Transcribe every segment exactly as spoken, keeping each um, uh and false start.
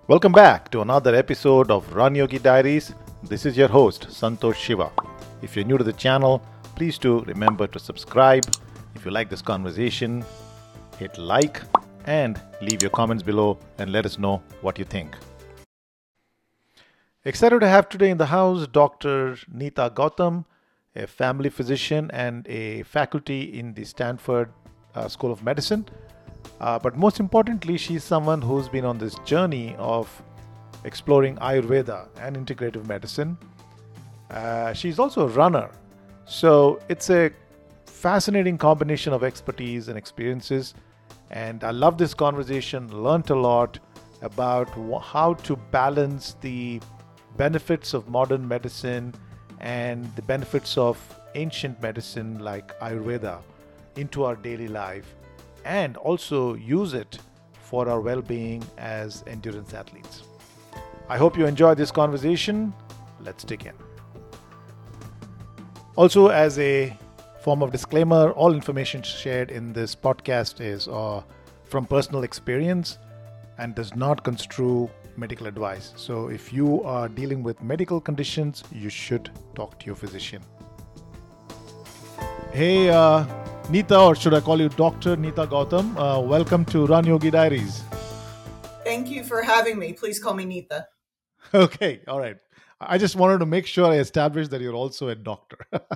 Welcome back to another episode of Run Yogi Diaries. This is your host, Santosh Shiva. If you're new to the channel, please do remember to subscribe. If you like this conversation, hit like and leave your comments below and let us know what you think. Excited to have today in the house Doctor Neeta Gautam, a family physician and a faculty in the Stanford uh, School of Medicine. Uh, but most importantly, she's someone who's been on this journey of exploring Ayurveda and integrative medicine. Uh, she's also a runner. So it's a fascinating combination of expertise and experiences. And I love this conversation, learned a lot about wh- how to balance the benefits of modern medicine and the benefits of ancient medicine like Ayurveda into our daily life, and also use it for our well-being as endurance athletes. I hope you enjoy this conversation. Let's dig in. Also, as a form of disclaimer, all information shared in this podcast is uh, from personal experience and does not construe medical advice. So if you are dealing with medical conditions, you should talk to your physician. Hey, uh, Neeta, or should I call you Doctor Neeta Gautam? Uh, welcome to Run Yogi Diaries. Thank you for having me. Please call me Neeta. Okay, all right. I just wanted to make sure I established that you're also a doctor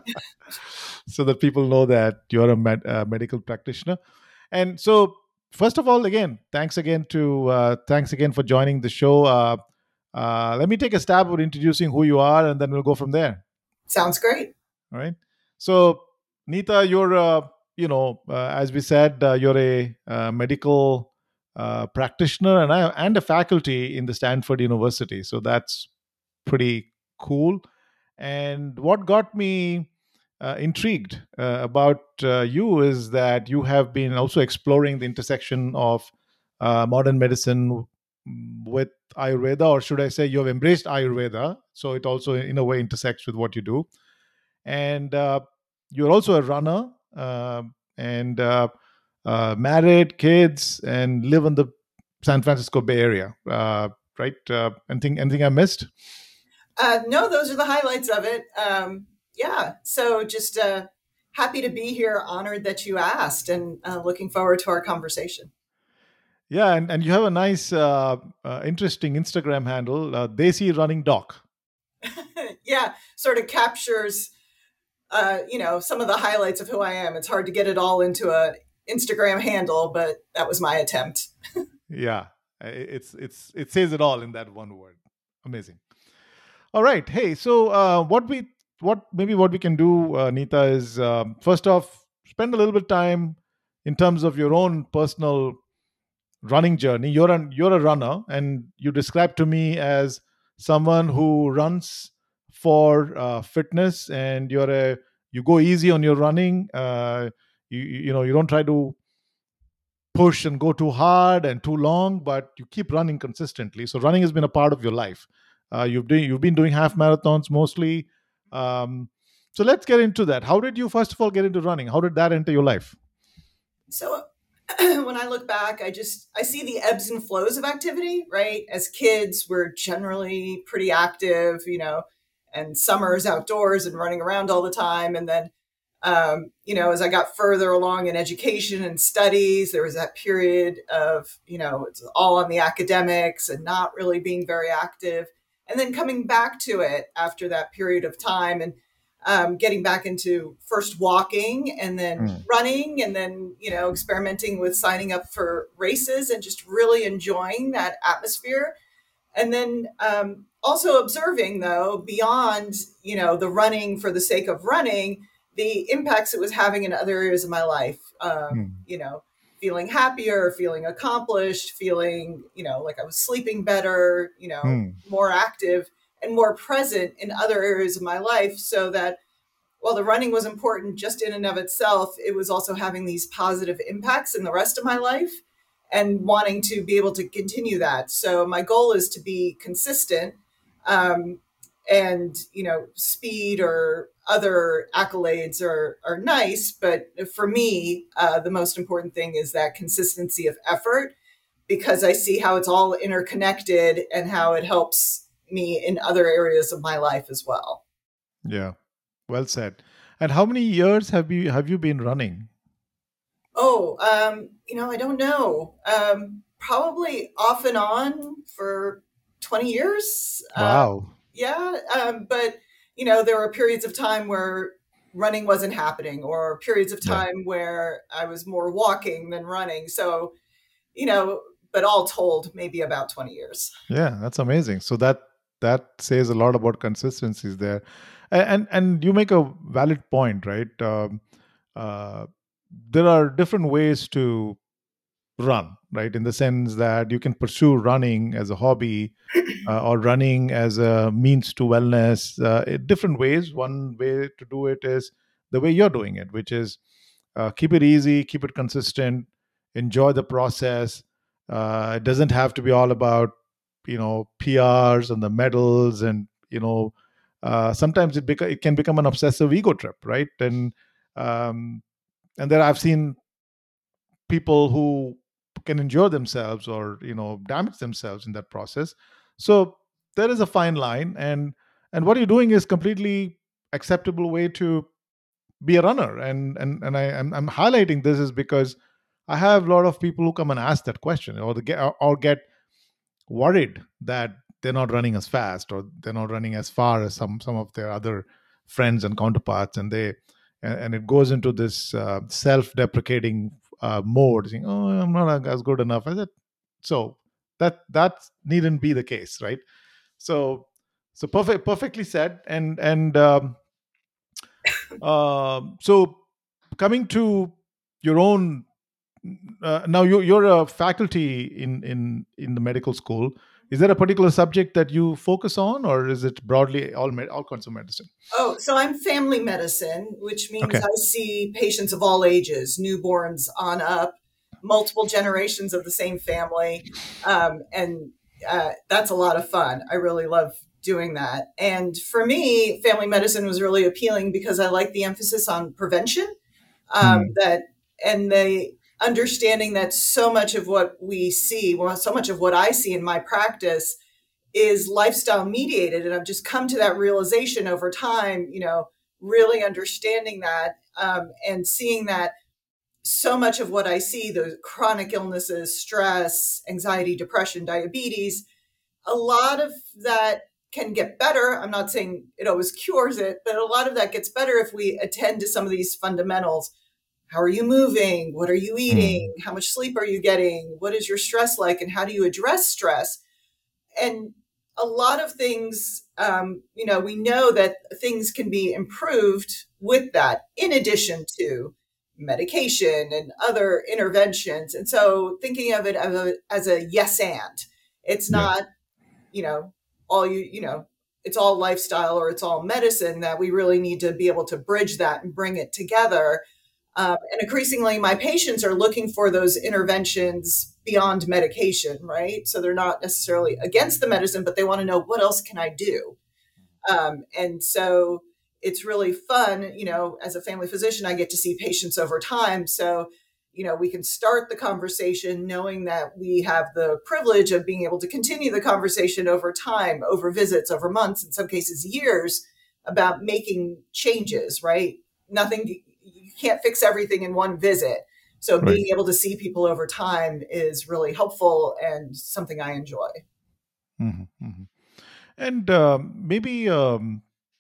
so that people know that you're a med- uh, medical practitioner. And so, first of all, again, thanks again to uh, thanks again for joining the show. Uh, uh, let me take a stab at introducing who you are, and then we'll go from there. Sounds great. All right. So, Neeta, you're, uh, you know, uh, as we said, uh, you're a uh, medical uh, practitioner and, I, and a faculty in the Stanford University. So that's pretty cool. And what got me uh, intrigued uh, about uh, you is that you have been also exploring the intersection of uh, modern medicine with Ayurveda, or should I say, you have embraced Ayurveda. So it also, in a way, intersects with what you do. And uh, you're also a runner uh, and uh, uh, married, kids, and live in the San Francisco Bay Area, uh, right? Uh, anything, anything I missed? Uh, no, those are the highlights of it. Um, yeah. So just uh, happy to be here, honored that you asked, and uh, looking forward to our conversation. Yeah, and, and you have a nice, uh, uh, interesting Instagram handle, uh, Desi Running Doc. Yeah, sort of captures, uh, you know, some of the highlights of who I am. It's hard to get it all into a Instagram handle, but that was my attempt. Yeah, it's it's it says it all in that one word. Amazing. All right. Hey, so uh, what we what maybe what we can do, uh, Neeta, is um, first off spend a little bit of time in terms of your own personal running journey. You're an you're a runner, and you describe to me as someone who runs for uh, fitness, and you're a you go easy on your running. Uh, you you know you don't try to push and go too hard and too long, but you keep running consistently. So running has been a part of your life. Uh, you've doing you've been doing half marathons mostly. Um, so let's get into that. How did you first of all get into running? How did that enter your life? So when I look back, I just I see the ebbs and flows of activity, right? As kids, we're generally pretty active, you know, and summers outdoors and running around all the time. And then, um, you know, as I got further along in education and studies, there was that period of, you know, it's all on the academics and not really being very active. And then coming back to it after that period of time and um, getting back into first walking and then Mm. running and then, you know, experimenting with signing up for races and just really enjoying that atmosphere. And then um, also observing, though, beyond, you know, the running for the sake of running, the impacts it was having in other areas of my life, um, Mm. you know, feeling happier, feeling accomplished, feeling, you know, like I was sleeping better, you know, Mm. more active and more present in other areas of my life, so that while the running was important just in and of itself, it was also having these positive impacts in the rest of my life and wanting to be able to continue that. So my goal is to be consistent, um, and, you know, speed or other accolades are, are nice. But for me, uh, the most important thing is that consistency of effort, because I see how it's all interconnected and how it helps me in other areas of my life as well. Yeah. Well said. And how many years have you have you been running? Oh, um, you know, I don't know. Um, probably off and on for twenty years. Uh, Wow. yeah. Um, but, you know, there were periods of time where running wasn't happening, or periods of Yeah. time where I was more walking than running. So, you know, but all told, maybe about twenty years. Yeah, that's amazing. So that that says a lot about consistencies there. A- And and you make a valid point, right? Um, uh, there are different ways to run, right? In the sense that you can pursue running as a hobby, uh, or running as a means to wellness, uh, in different ways. One way to do it is the way you're doing it, which is uh, keep it easy, keep it consistent, enjoy the process. Uh, it doesn't have to be all about, you know, P Rs and the medals, and you know, uh, sometimes it beca- it can become an obsessive ego trip, right? And um, and there I've seen people who can injure themselves or, you know, damage themselves in that process. So there is a fine line, and and what you're doing is completely acceptable way to be a runner. And and and I, I'm, I'm highlighting this is because I have a lot of people who come and ask that question, or they get or get worried that they're not running as fast, or they're not running as far as some some of their other friends and counterparts, and they and, and it goes into this uh, self-deprecating uh, mode, saying, "Oh, I'm not as good enough as it." So that that needn't be the case, right? So so perfect, perfectly said. And and um, um so coming to your own, uh, now you, you're a faculty in in in the medical school. Is there a particular subject that you focus on, or is it broadly all med- all kinds of medicine? Oh, so I'm family medicine, which means Okay. I see patients of all ages, newborns on up, multiple generations of the same family. Um, and uh, that's a lot of fun. I really love doing that. And for me, family medicine was really appealing because I like the emphasis on prevention, um, Hmm. that and the understanding that so much of what we see, well, so much of what I see in my practice is lifestyle mediated. And I've just come to that realization over time, you know, really understanding that, um, and seeing that so much of what I see, the chronic illnesses, stress, anxiety, depression, diabetes, a lot of that can get better. I'm not saying it always cures it, but a lot of that gets better if we attend to some of these fundamentals. How are you moving? What are you Hmm. eating? How much sleep are you getting? What is your stress like? And how do you address stress? And a lot of things, um, you know, we know that things can be improved with that, in addition to medication and other interventions. And so thinking of it as a, as a yes and, it's Yeah. not, you know, all you, you know, it's all lifestyle or it's all medicine, that we really need to be able to bridge that and bring it together. Um, and increasingly, my patients are looking for those interventions beyond medication, right? So they're not necessarily against the medicine, but they want to know, what else can I do? Um, and so it's really fun. You know, as a family physician, I get to see patients over time. So, you know, we can start the conversation knowing that we have the privilege of being able to continue the conversation over time, over visits, over months, in some cases, years, about making changes, right? Nothing, you can't fix everything in one visit. So Right. being able to see people over time is really helpful and something I enjoy. Hmm. Hmm. And um, maybe um,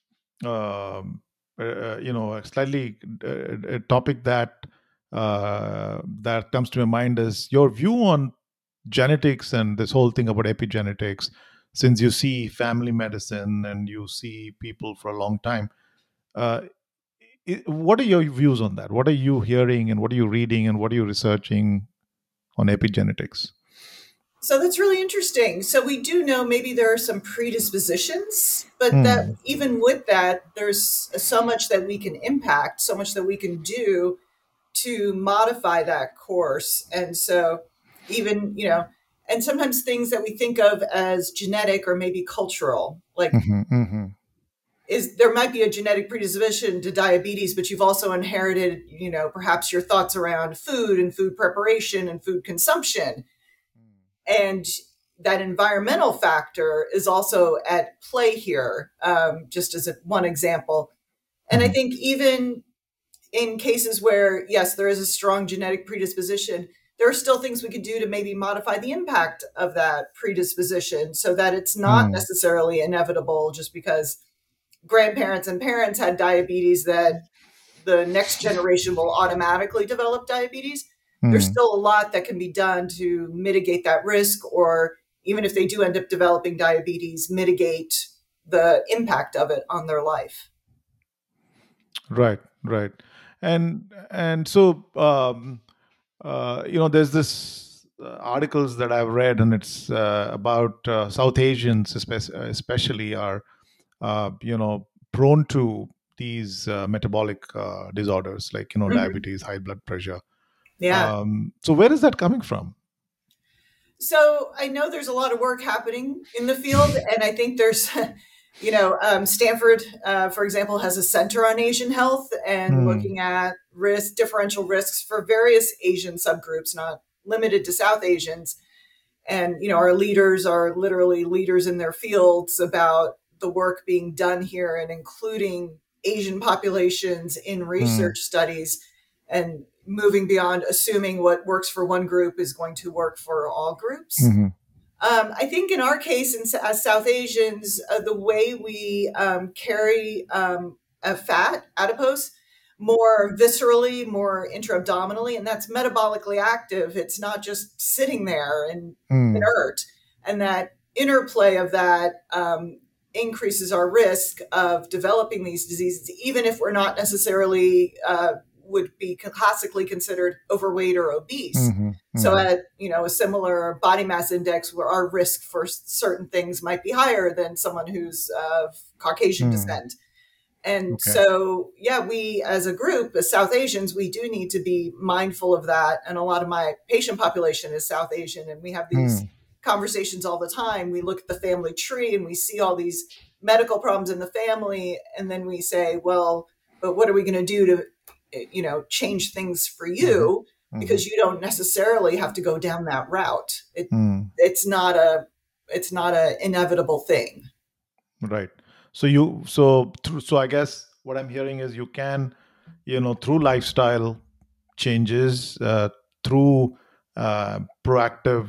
um, uh, uh, you know, a slightly uh, a topic that uh, that comes to my mind is your view on genetics and this whole thing about epigenetics. Since you see family medicine and you see people for a long time, uh, i- what are your views on that? What are you hearing, and what are you reading, and what are you researching on epigenetics? So that's really interesting. So we do know maybe there are some predispositions, but that Hmm. even with that, there's so much that we can impact, so much that we can do to modify that course. And so even, you know, and sometimes things that we think of as genetic or maybe cultural, like, Hmm. Hmm. is there might be a genetic predisposition to diabetes, but you've also inherited, you know, perhaps your thoughts around food and food preparation and food consumption. And that environmental factor is also at play here, um, just as a, one example. And I Mhm. think even in cases where, yes, there is a strong genetic predisposition, there are still things we could do to maybe modify the impact of that predisposition so that it's not Mm. necessarily inevitable just because grandparents and parents had diabetes that the next generation will automatically develop diabetes. There's Mm. still a lot that can be done to mitigate that risk, or even if they do end up developing diabetes, mitigate the impact of it on their life. Right, right. And and so, um, uh, you know there's this uh, articles that I've read, and it's uh, about uh, South Asians espe- especially are uh, you know prone to these uh, metabolic uh, disorders, like, you know Mhm. diabetes, high blood pressure. Yeah. Um, so where is that coming from? So I know there's a lot of work happening in the field, and I think there's, you know, um, Stanford, uh, for example, has a center on Asian health and Hmm. looking at risk differential risks for various Asian subgroups, not limited to South Asians. And you know, our leaders are literally leaders in their fields about the work being done here and including Asian populations in Hmm. research studies and moving beyond assuming what works for one group is going to work for all groups. Hmm. um, I think in our case, in, as South Asians, uh, the way we um, carry um, a fat, adipose, more viscerally, more intra-abdominally, and that's metabolically active. It's not just sitting there and Hmm. inert. And that interplay of that um, increases our risk of developing these diseases, even if we're not necessarily uh, would be classically considered overweight or obese. Hmm. So Hmm. at, you know, a similar body mass index where our risk for certain things might be higher than someone who's of Caucasian Hmm. descent. And Okay. so, yeah, we as a group, as South Asians, we do need to be mindful of that. And a lot of my patient population is South Asian, and we have these Hmm. conversations all the time. We look at the family tree and we see all these medical problems in the family, and then we say, well, but what are we going to do to, you know, change things for Hmm. you? Hmm. Because you don't necessarily have to go down that route. It, Hmm. it's not a, it's not an inevitable thing. Right. So you so through so I guess what I'm hearing is you can, you know, through lifestyle changes, uh, through uh, proactive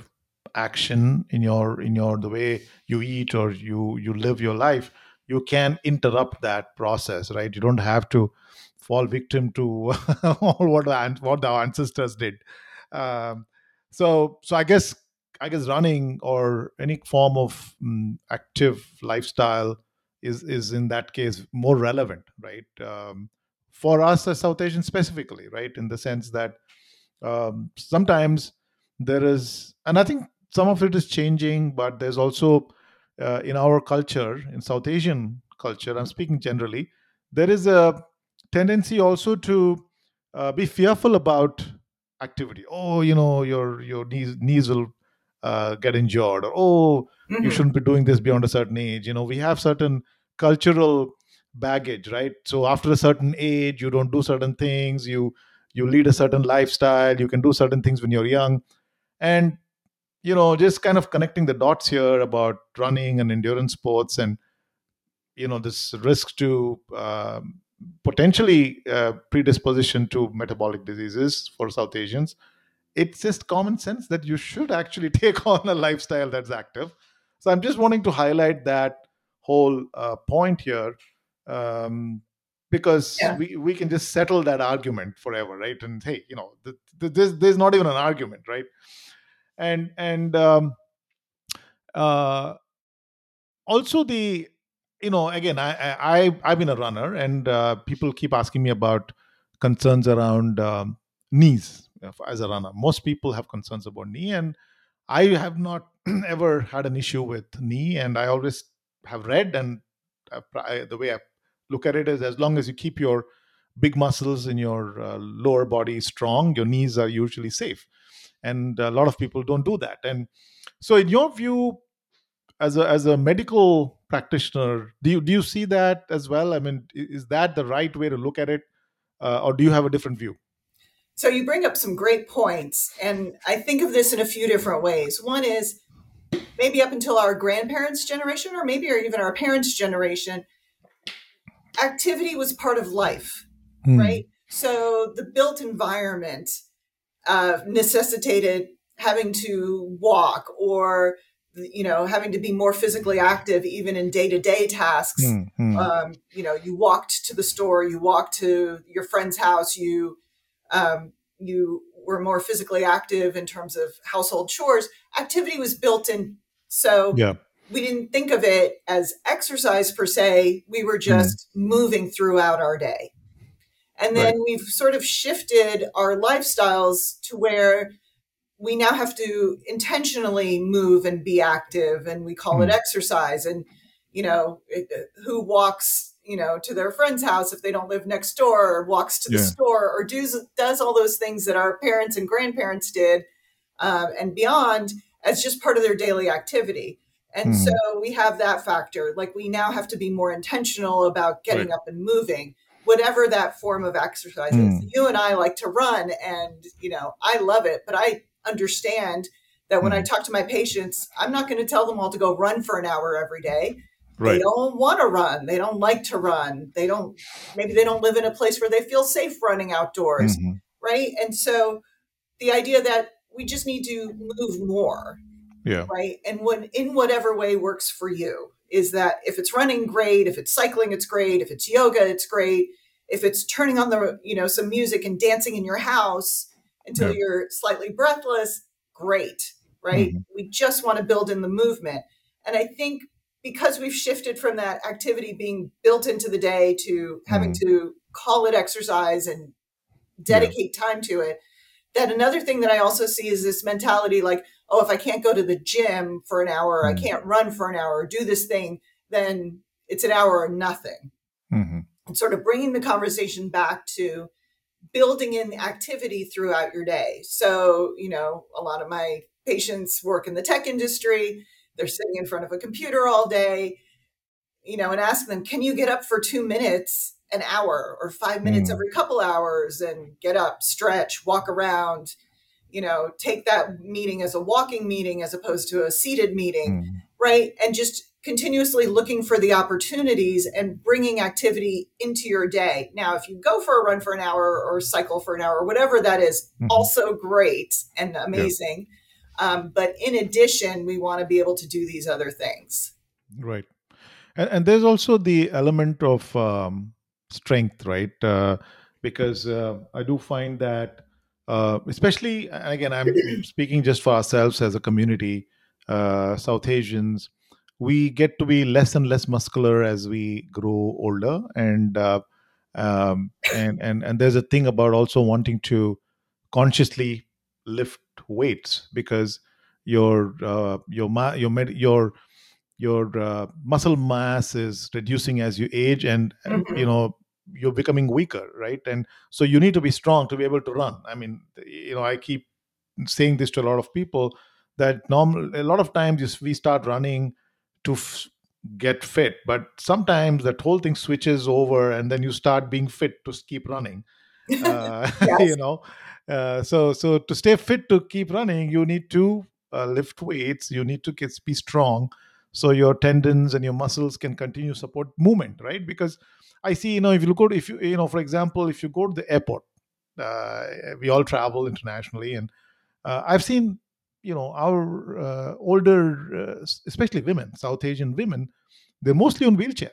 action in your in your the way you eat or you you live your life, you can interrupt that process, right? You don't have to fall victim to all what the an- what the ancestors did. Um, so so I guess I guess running or any form of mm, active lifestyle is is in that case more relevant, right? Um, for us as South Asians specifically, right? In the sense that um, sometimes there is, and I think some of it is changing, but there's also uh, in our culture, in South Asian culture, I'm speaking generally, there is a tendency also to uh, be fearful about activity. Oh, you know, your your knees knees will uh, get injured, or oh, you Hmm. shouldn't be doing this beyond a certain age. You know, we have certain cultural baggage, right? So after a certain age, you don't do certain things. You you lead a certain lifestyle. You can do certain things when you're young, and you know, just kind of connecting the dots here about running and endurance sports, and you know, this risk to um, potentially uh, predisposition to metabolic diseases for South Asians. It's just common sense that you should actually take on a lifestyle that's active. So I'm just wanting to highlight that whole uh, point here, um, because Yeah. we, we can just settle that argument forever, right? And hey, you know, th- th- there's, there's not even an argument, right? And and um, uh, also the, you know, again, i i I- I've been a runner, and uh, people keep asking me about concerns around um, knees. As a runner, most people have concerns about knee, and I have not ever had an issue with knee, and I always have read, and uh, I, the way I look at it is, as long as you keep your big muscles in your uh, lower body strong, your knees are usually safe. And a lot of people don't do that. And so, in your view, as a as a medical practitioner, do you do you see that as well? I mean, i- is that the right way to look at it, uh, or do you have a different view? So you bring up some great points, and I think of this in a few different ways. One is maybe up until our grandparents' generation, or maybe or even our parents' generation, activity was part of life, Hmm. right? So the built environment uh, necessitated having to walk or you know having to be more physically active even in day-to-day tasks. Hmm. Hmm. Um, you know you walked to the store, you walked to your friend's house, you um, you were more physically active in terms of household chores. Activity was built in, so Yeah. we didn't think of it as exercise per se, we were Hmm. just moving throughout our day. And Right. then we've sort of shifted our lifestyles to where we now have to intentionally move and be active, and we call it Hmm. exercise. And you know it, who walks you know to their friend's house if they don't live next door, or walks to the Yeah. store, or does does all those things that our parents and grandparents did, um, and beyond, as just part of their daily activity. And so Hmm. we have that factor. Like, we now have to be more intentional about Right. getting up and moving, whatever that form of exercise is. Hmm. You and I like to run, and, you know, I love it, but I understand that when I Hmm. talk to my patients, I'm not going to tell them all to go run for an hour every day. They Right. don't want to run. They don't like to run. They don't, maybe they don't live in a place where they feel safe running outdoors. Hmm. Right. And so the idea that we just need to move more, Yeah. right? And when in whatever way works for you, is that if it's running, great. If it's cycling, it's great. If it's yoga, it's great. If it's turning on the, you know, some music and dancing in your house until Yeah. you're slightly breathless, great, right? Hmm. We just want to build in the movement. And I think because we've shifted from that activity being built into the day to having Hmm. to call it exercise and Yeah. dedicate time to it, that another thing that I also see is this mentality like, oh, if I can't go to the gym for an hour, I Hmm. can't run for an hour, or do this thing, then it's an hour or nothing. Hmm. And sort of bringing the conversation back to building in the activity throughout your day. So, you know, a lot of my patients work in the tech industry, they're sitting in front of a computer all day, you know, and ask them, can you get up for two minutes an hour, or five minutes Hmm. every couple hours, and get up, stretch, walk around, you know, take that meeting as a walking meeting as opposed to a seated meeting, Hmm. right? And just continuously looking for the opportunities and bringing activity into your day. Now, if you go for a run for an hour or cycle for an hour, whatever that is, Hmm. also great and Yeah. amazing. Um, but in addition, we want to be able to do these other things. Right. And, and there's also the element of um, strength, right? Uh, because uh, I do find that, uh, especially, and again, I'm speaking just for ourselves as a community, uh, South Asians, we get to be less and less muscular as we grow older, and uh, um, and and and there's a thing about also wanting to consciously lift weights because your uh, your ma- your med- your your uh, muscle mass is reducing as you age, and uh, you Mhm. know you're becoming weaker, right? And so you need to be strong to be able to run. I mean, you know, I keep saying this to a lot of people that normal a lot of times is we start running to f- get fit, but sometimes that whole thing switches over and then you start being fit to keep running. uh, you Yes. know uh, so so to stay fit to keep running, you need to uh, lift weights, you need to get, be strong, so your tendons and your muscles can continue support movement, right? Because I see, you know, if you look at, if you you know, for example, if you go to the airport, uh, we all travel internationally, and uh, I've seen, you know, our uh, older, uh, especially women, South Asian women, they're mostly on wheelchair,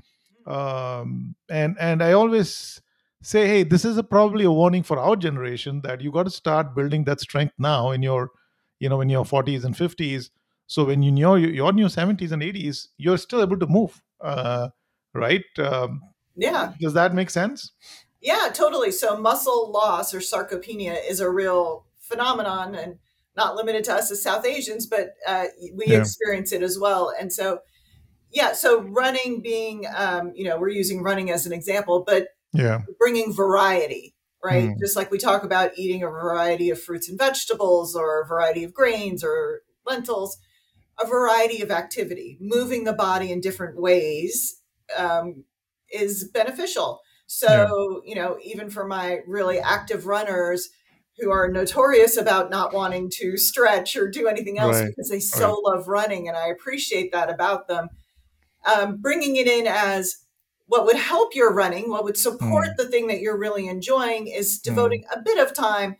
um, and and I always say, hey, this is a, probably a warning for our generation that you got to start building that strength now in your, you know, in your forties and fifties. So when you know you're in your seventies and eighties, you're still able to move, uh, right? Um, Yeah. does that make sense? Yeah, totally. So muscle loss or sarcopenia is a real phenomenon, and not limited to us as South Asians, but uh, we Yeah, experience it as well. And so, yeah, so running being, um, you know, we're using running as an example, but yeah, bringing variety, right? mm, Just like we talk about eating a variety of fruits and vegetables, or a variety of grains or lentils, a variety of activity, moving the body in different ways, um, is beneficial. yeah, So, you know, even for my really active runners, who are notorious about not wanting to stretch or do anything else Right. because they so Right. love running. And I appreciate that about them. Um, bringing it in as what would help your running, what would support Mm. the thing that you're really enjoying is Mm. devoting a bit of time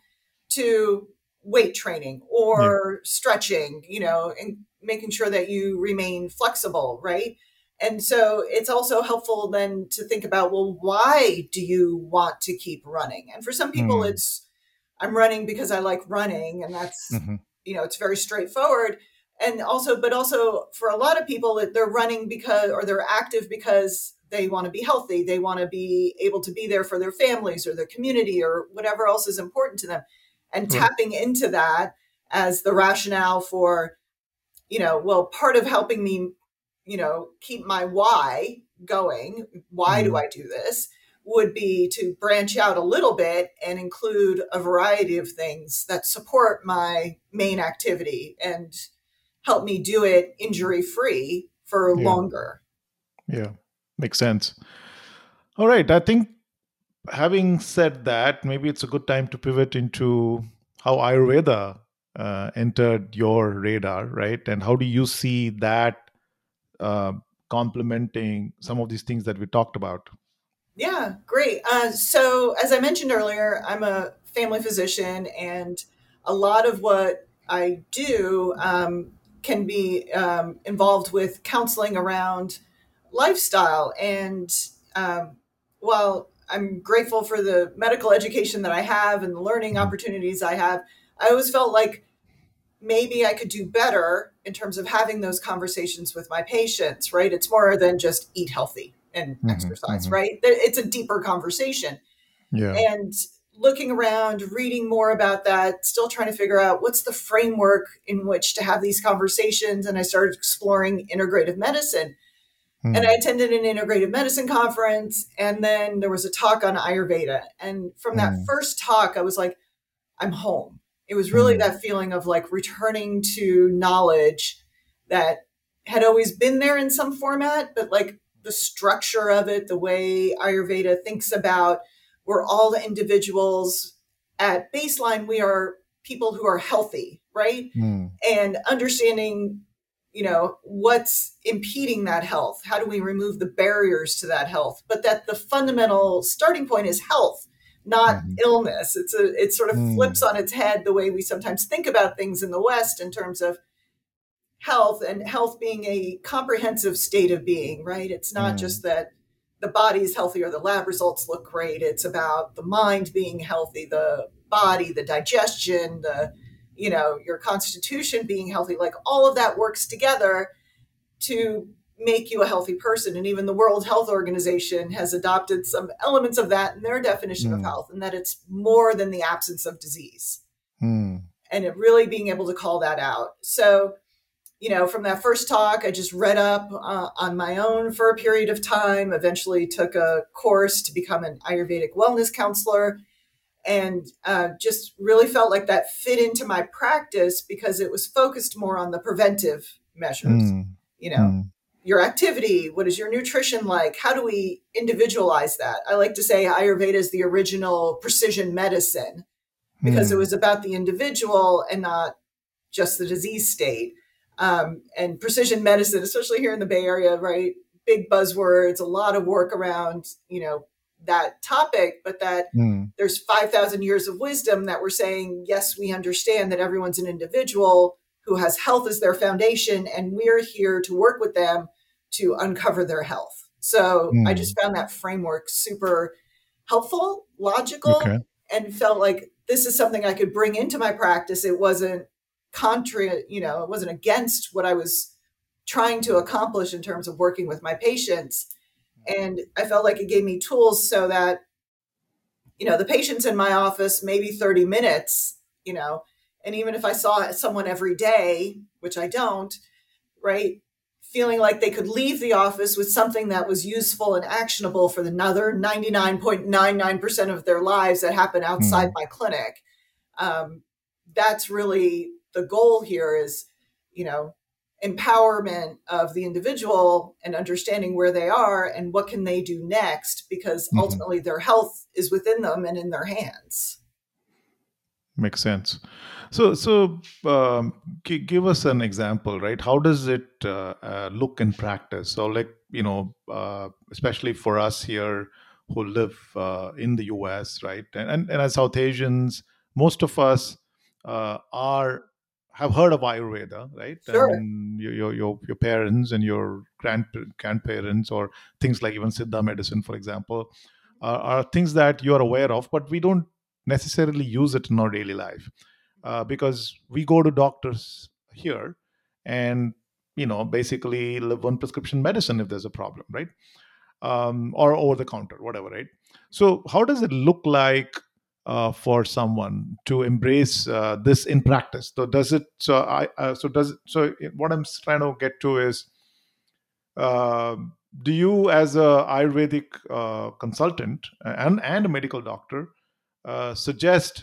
to weight training Yeah. or stretching, you know, and making sure that you remain flexible, right? And so it's also helpful then to think about, well, why do you want to keep running? And for some people, Mm. it's, I'm running because I like running, and that's, Hmm. you know, it's very straightforward. And also, but also for a lot of people, they're running because, or they're active because they want to be healthy. They want to be able to be there for their families or their community or whatever else is important to them. And Right. tapping into that as the rationale for, you know, well, part of helping me, you know, keep my why going, why do Mm. I do this, would be to branch out a little bit and include a variety of things that support my main activity and help me do it injury free for Yeah. longer. Yeah. Makes sense. All right. I think having said that, maybe it's a good time to pivot into how Ayurveda uh, entered your radar, right? And how do you see that uh, complementing some of these things that we talked about? Yeah, great. Uh, so, as I mentioned earlier, I'm a family physician, and a lot of what I do um, can be um, involved with counseling around lifestyle. And um, while I'm grateful for the medical education that I have and the learning Mhm. opportunities I have, I always felt like maybe I could do better in terms of having those conversations with my patients, right? It's more than just eat healthy and Mhm. exercise, Mhm. right? It's a deeper conversation. Yeah. And looking around, reading more about that, still trying to figure out what's the framework in which to have these conversations. And I started exploring integrative medicine. And I Mm. attended an integrative medicine conference, and then there was a talk on Ayurveda. And from that Mm. first talk, I was like, I'm home. It was really Mm. that feeling of like returning to knowledge that had always been there in some format, but like the structure of it, the way Ayurveda thinks about we're all individuals at baseline, we are people who are healthy, right? Mm. And understanding, you know, what's impeding that health. How do we remove the barriers to that health? But that the fundamental starting point is health, not Mhm. illness. It's a it sort of flips Mm. on its head the way we sometimes think about things in the West in terms of health, and health being a comprehensive state of being, right? It's not Mm. just that the body is healthy or the lab results look great. It's about the mind being healthy, the body, the digestion, the, you know, your constitution being healthy. Like all of that works together to make you a healthy person. And even the World Health Organization has adopted some elements of that in their definition of Mm. health, and that it's more than the absence of disease. Mm. And it really being able to call that out. So, you know, from that first talk, I just read up uh, on my own for a period of time, eventually took a course to become an Ayurvedic wellness counselor, and uh, just really felt like that fit into my practice because it was focused more on the preventive measures. Mm. You know, Mm. your activity, what is your nutrition like? How do we individualize that? I like to say Ayurveda is the original precision medicine because it Mm. was about the individual and not just the disease state. Um, and precision medicine, especially here in the Bay Area, right? Big buzzwords, a lot of work around, you know, that topic, but that Mm. there's five thousand years of wisdom that we're saying, yes, we understand that everyone's an individual who has health as their foundation, and we're here to work with them to uncover their health. So I Mm. just found that framework super helpful, logical, Okay. and felt like this is something I could bring into my practice. It wasn't contra, you know, it wasn't against what I was trying to accomplish in terms of working with my patients. And I felt like it gave me tools so that, you know, the patients in my office, maybe thirty minutes, you know, and even if I saw someone every day, which I don't, right? Feeling like they could leave the office with something that was useful and actionable for the other ninety-nine point nine nine percent of their lives that happen outside Mm. my clinic. Um, that's really the goal here is, you know, empowerment of the individual and understanding where they are and what can they do next, because Mhm. ultimately their health is within them and in their hands. Makes sense. So, so um, gi- give us an example, right? How does it uh, uh, look in practice? So, like, you know, uh, especially for us here who live uh, in the U S, right? And, and and as South Asians, most of us uh, are have heard of Ayurveda, right? I Sure. mean, your your your, your parents and your grand grandparents, or things like even Siddha medicine, for example, are, are things that you are aware of, but we don't necessarily use it in our daily life uh, because we go to doctors here and you know basically live on prescription medicine if there's a problem, right? Um, or over the counter, whatever, right? So how does it look like uh, for someone to embrace uh, this in practice? So does it so I uh, so does it, so what I'm trying to get to is, um, do you as a ayurvedic uh, consultant and and a medical doctor uh, suggest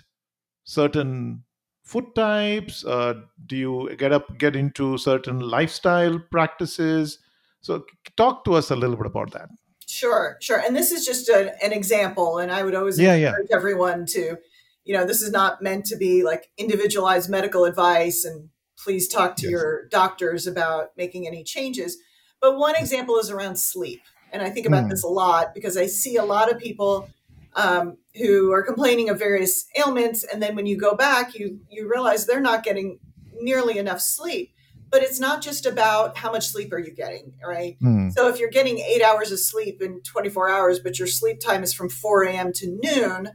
certain food types? Uh, do you get up get into certain lifestyle practices? So talk to us a little bit about that. Sure, sure. And this is just a, an example. And I would always Yeah, yeah. encourage everyone to, you know, this is not meant to be like individualized medical advice and please talk to Yes. your doctors about making any changes. But one example is around sleep. And I think about this Mm, a lot because I see a lot of people um, who are complaining of various ailments. And then when you go back, you, you realize they're not getting nearly enough sleep. But it's not just about how much sleep are you getting, right? mm, So if you're getting eight hours of sleep in twenty-four hours, but your sleep time is from four a.m. to noon,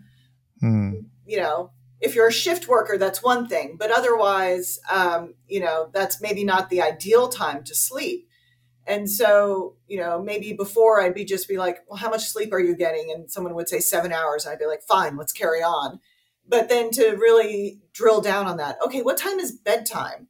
mm, you know, if you're a shift worker, that's one thing. But otherwise, um, you know, that's maybe not the ideal time to sleep. And so, you know, maybe before I'd be just be like, well, how much sleep are you getting? And someone would say seven hours. And I'd be like, fine, let's carry on. But then to really drill down on that, okay, what time is bedtime?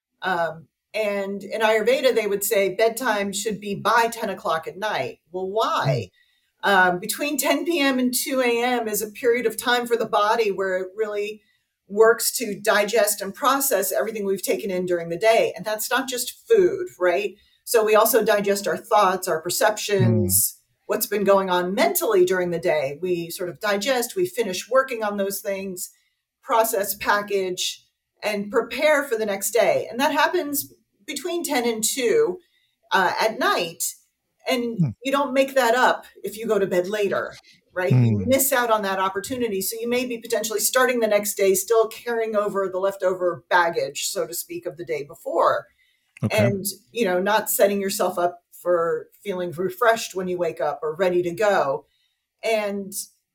Um, and in Ayurveda, they would say bedtime should be by ten o'clock at night. Well, mm, why? Um, between ten p.m. and two a.m. is a period of time for the body where it really works to digest and process everything we've taken in during the day. And that's not just food, right? So we also digest our thoughts, our mm, perceptions, what's been going on mentally during the day. We sort of digest, we finish working on those things, process, package, and prepare for the next day. And that happens between ten and two uh, at night. And mm, you don't make that up if you go to bed later, right? You mm. miss out on that opportunity. So you may be potentially starting the next day still carrying over the leftover baggage, so to speak, of the day before. Okay. And, you know, not setting yourself up for feeling refreshed when you wake up or ready to go. And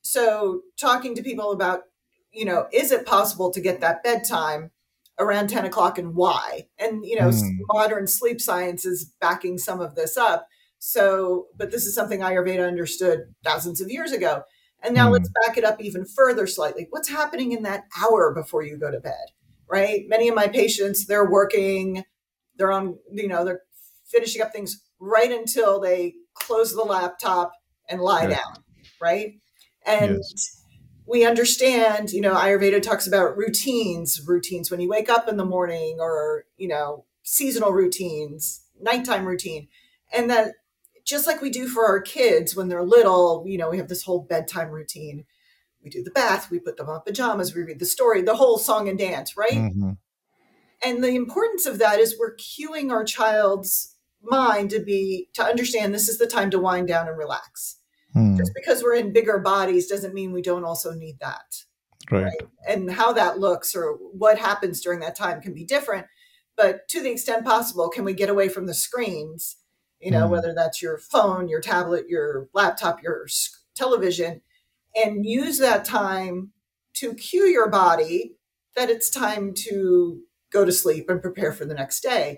so talking to people about, you know, is it possible to get that bedtime around ten o'clock and why? And, you know, Mm, modern sleep science is backing some of this up. So, but this is something Ayurveda understood thousands of years ago. And now let's mm, back it up even further slightly. What's happening in that hour before you go to bed, right? Many of my patients, they're working, they're on, you know, they're finishing up things right until they close the laptop and lie correct. down, right? And Yes. we understand, you know, Ayurveda talks about routines, routines when you wake up in the morning or, you know, seasonal routines, nighttime routine. And that just like we do for our kids when they're little, you know, we have this whole bedtime routine. We do the bath, we put them on pajamas, we read the story, the whole song and dance, right? Hmm. And the importance of that is we're cueing our child's mind to be to understand this is the time to wind down and relax. Just Mm, because we're in bigger bodies doesn't mean we don't also need that, right. right? And how that looks or what happens during that time can be different. But to the extent possible, can we get away from the screens? You know, Mm, whether that's your phone, your tablet, your laptop, your television, and use that time to cue your body that it's time to go to sleep and prepare for the next day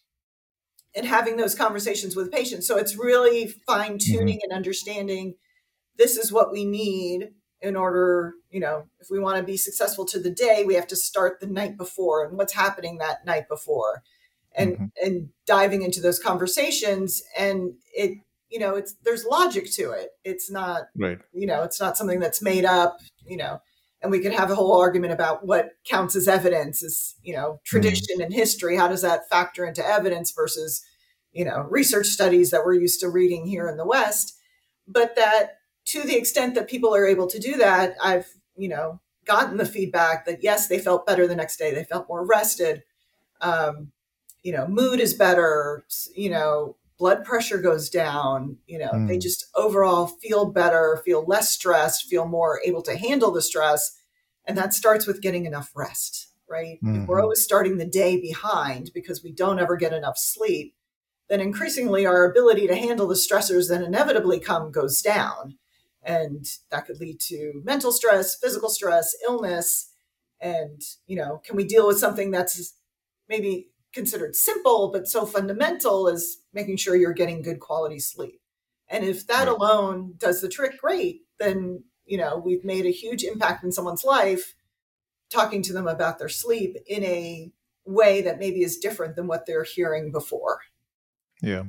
and having those conversations with patients. So it's really fine mhm, tuning and understanding this is what we need in order, you know, if we want to be successful to the day, we have to start the night before and what's happening that night before and mhm. and diving into those conversations. And it, you know, it's there's logic to it. It's not, Right. you know, it's not something that's made up, you know, and we could have a whole argument about what counts as evidence is, you know, Mm, tradition and history. How does that factor into evidence versus, you know, research studies that we're used to reading here in the West? But that to the extent that people are able to do that, I've, you know, gotten the feedback that, yes, they felt better the next day. They felt more rested. Um, you know, mood is better, you know, blood pressure goes down, you know, they Mm. just overall feel better, feel less stressed, feel more able to handle the stress. And that starts with getting enough rest, right? If we're Hmm. always starting the day behind because we don't ever get enough sleep, then increasingly our ability to handle the stressors that inevitably come goes down. And that could lead to mental stress, physical stress, illness. And, you know, can we deal with something that's maybe considered simple, but so fundamental as making sure you're getting good quality sleep? And if that Right. alone does the trick, great, then, you know, we've made a huge impact in someone's life talking to them about their sleep in a way that maybe is different than what they're hearing before. Yeah.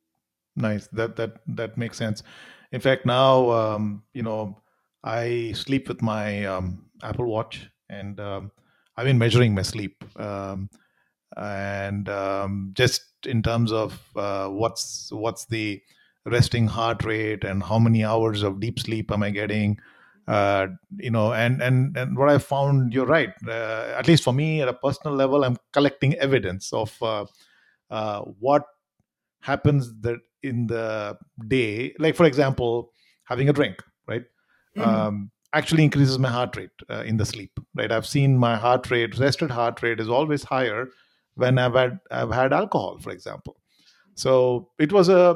Nice. That that that makes sense. In fact, now um, you know I sleep with my um, Apple Watch, and um, I've been measuring my sleep, um, and um, just in terms of uh, what's what's the resting heart rate and how many hours of deep sleep am I getting. Uh, you know, and and and what I found, you're right. Uh, at least for me, at a personal level, I'm collecting evidence of uh, uh, what happens that in the day, like for example having a drink, right, Mhm. um, actually increases my heart rate uh, in the sleep, right. I've seen my heart rate, rested heart rate is always higher when i've had i've had alcohol, for example. So it was a,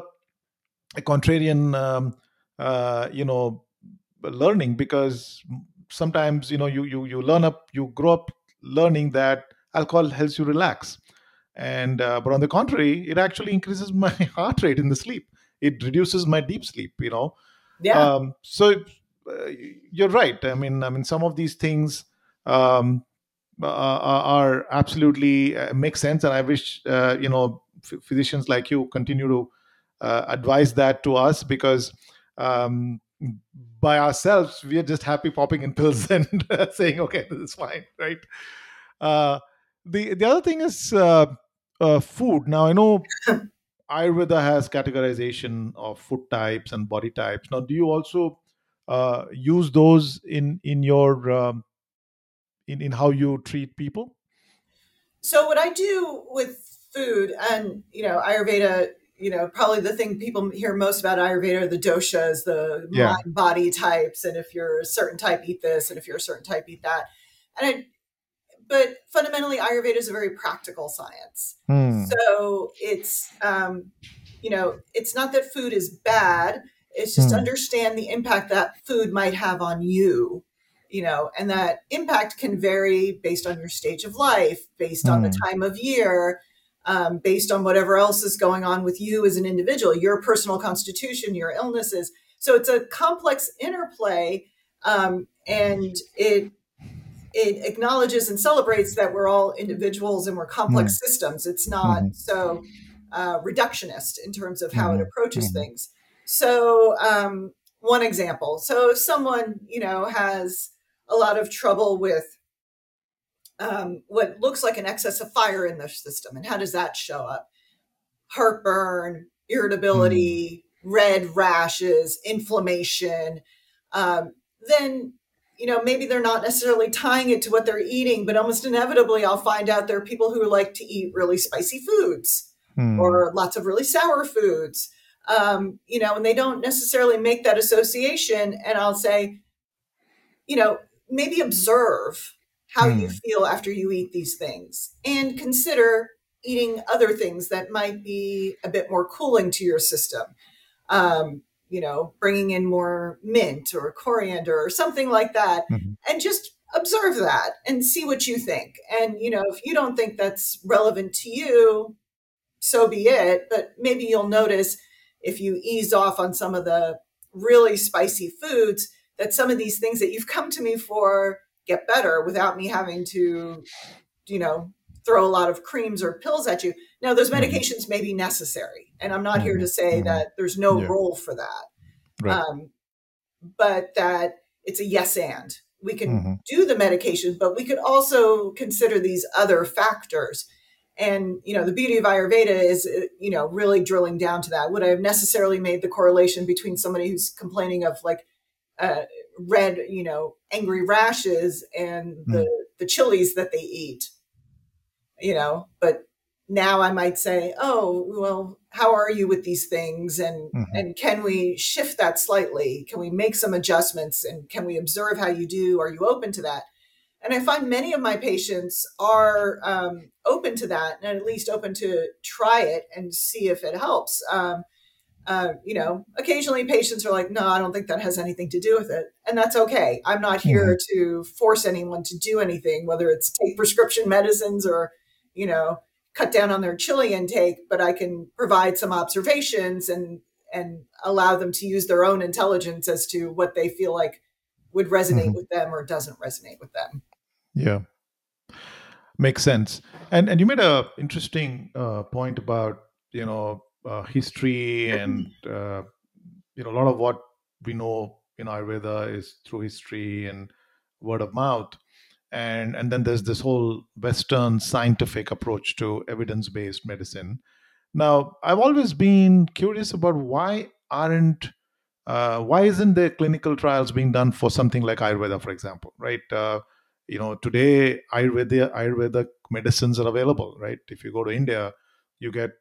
a contrarian um, uh, you know learning, because sometimes you know you you you learn up you grow up learning that alcohol helps you relax, and uh, but on the contrary, it actually increases my heart rate in the sleep. It reduces my deep sleep, you know. Yeah. Um, so uh, you're right. I mean, I mean, some of these things um, uh, are absolutely uh, make sense, and I wish uh, you know f- physicians like you continue to uh, advise that to us, because um, by ourselves we are just happy popping in pills and saying, okay, this is fine, right? Uh, the the other thing is uh, uh, food. Now I know Ayurveda has categorization of food types and body types. Now, do you also uh, use those in in your um, in in how you treat people? So what I do with food and, you know, Ayurveda, you know, probably the thing people hear most about Ayurveda are the doshas, the Yeah. mind body types. And if you're a certain type, eat this. And if you're a certain type, eat that. And I, but fundamentally, Ayurveda is a very practical science. Hmm. So it's, um, you know, it's not that food is bad. It's just Hmm. understand the impact that food might have on you, you know, and that impact can vary based on your stage of life, based on the Hmm. time of year, um, based on whatever else is going on with you as an individual, your personal constitution, your illnesses. So it's a complex interplay, um, and it it acknowledges and celebrates that we're all individuals and we're Hmm. complex systems. It's not Hmm. so uh, reductionist in terms of how it Hmm. approaches Hmm. things. So, um, one example. So, if someone you know has a lot of trouble with um, what looks like an excess of fire in their system, and how does that show up? Heartburn, Hmm. irritability, red rashes, inflammation, um, then you know maybe they're not necessarily tying it to what they're eating, but almost inevitably I'll find out there are people who like to eat really spicy foods Hmm. or lots of really sour foods. Um, you know, and they don't necessarily make that association. And I'll say, you know, maybe observe how you Hmm. feel after you eat these things and consider eating other things that might be a bit more cooling to your system. Um, you know, bringing in more mint or coriander or something like that, Hmm. and just observe that and see what you think. And, you know, if you don't think that's relevant to you, so be it. But maybe you'll notice if you ease off on some of the really spicy foods that some of these things that you've come to me for get better without me having to, you know, throw a lot of creams or pills at you. Now, those Hmm. medications may be necessary, and I'm not here Hmm. to say Hmm. that there's no Yeah. role for that, Right. um, but that it's a yes and. We can Hmm. do the medication, but we could also consider these other factors. And you know, the beauty of Ayurveda is, uh, you know, really drilling down to that. Would I have necessarily made the correlation between somebody who's complaining of like uh, red, you know, angry rashes and the, Mm. the chilies that they eat, you know, but now I might say, oh, well, how are you with these things? And, Mhm. and can we shift that slightly? Can we make some adjustments and can we observe how you do? Are you open to that? And I find many of my patients are um, open to that and at least open to try it and see if it helps. Um, uh, you know, occasionally patients are like, no, I don't think that has anything to do with it. And that's okay. I'm not here Mhm. to force anyone to do anything, whether it's take prescription medicines or, you know, cut down on their chili intake, but I can provide some observations and and allow them to use their own intelligence as to what they feel like would resonate Mhm. with them or doesn't resonate with them. Yeah, makes sense. And and you made a interesting uh, point about you know uh, history and uh, you know a lot of what we know in Ayurveda is through history and word of mouth. And and then there's this whole Western scientific approach to evidence based medicine. Now, I've always been curious about why aren't uh, why isn't there clinical trials being done for something like Ayurveda, for example, right? Uh, you know, today Ayurveda Ayurvedic medicines are available, right? If you go to India, you get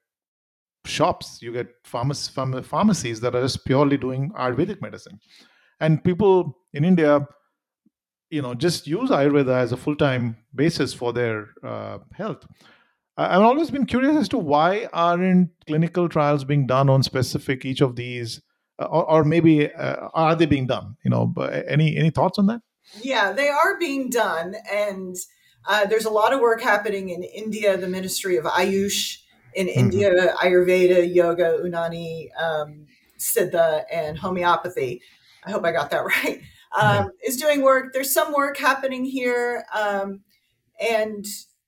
shops, you get pharmac- pharma- pharmacies that are just purely doing Ayurvedic medicine, and people in India, you know, just use Ayurveda as a full time basis for their uh, health. I- I've always been curious as to why aren't clinical trials being done on specific each of these, uh, or, or maybe uh, are they being done? You know, but any any thoughts on that? Yeah, they are being done. And uh, there's a lot of work happening in India, the Ministry of Ayush in Hmm. India, Ayurveda, Yoga, Unani, um, Siddha, and homeopathy. I hope I got that right. Yeah. Um, is doing work. There's some work happening here. Um, and,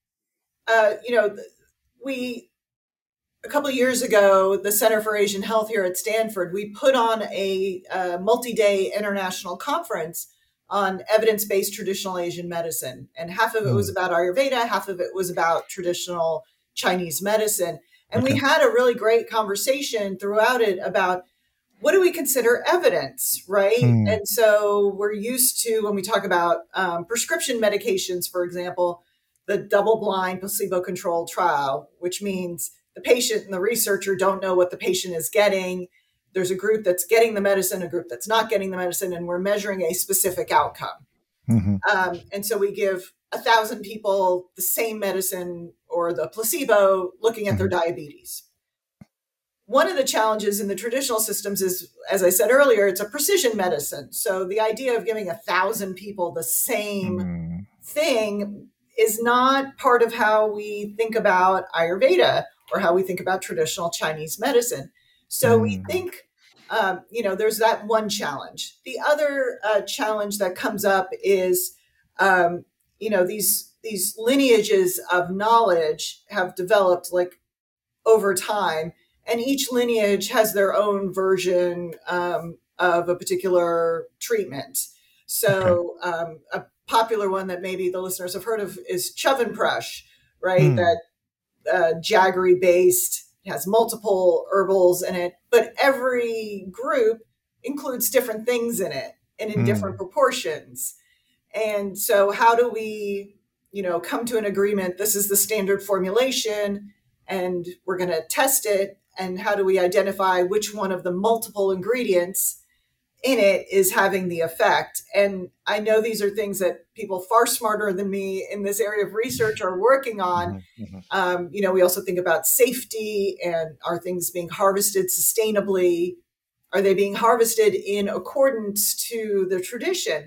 uh, you know, we, a couple of years ago, the Center for Asian Health here at Stanford, we put on a, a multi-day international conference on evidence-based traditional Asian medicine, and half of it was Mm. about Ayurveda, half of it was about traditional Chinese medicine. And we Okay. had a really great conversation throughout it about what do we consider evidence, right? Mm. And so we're used to, when we talk about um, prescription medications, for example, the double blind placebo controlled trial, which means the patient and the researcher don't know what the patient is getting. There's a group that's getting the medicine, a group that's not getting the medicine, and we're measuring a specific outcome. Hmm. Um, and so we give a thousand people the same medicine or the placebo looking at their Hmm. diabetes. One of the challenges in the traditional systems is, as I said earlier, it's a precision medicine. So the idea of giving a thousand people the same Mm. thing is not part of how we think about Ayurveda or how we think about traditional Chinese medicine. So we Mm. think, um, you know, there's that one challenge. The other uh, challenge that comes up is, um, you know, these these lineages of knowledge have developed like over time, and each lineage has their own version um, of a particular treatment. Okay. So, um, a popular one that maybe the listeners have heard of is Chyawanprash, right? Mm. That uh, jaggery based, has multiple herbals in it, but every group includes different things in it and in different Mm. proportions. And so, how do we, you know, come to an agreement? This is the standard formulation, and we're going to test it. And how do we identify which one of the multiple ingredients in it is having the effect? And I know these are things that people far smarter than me in this area of research are working on. Hmm. Hmm. Um, you know, we also think about safety and are things being harvested sustainably? Are they being harvested in accordance to the tradition?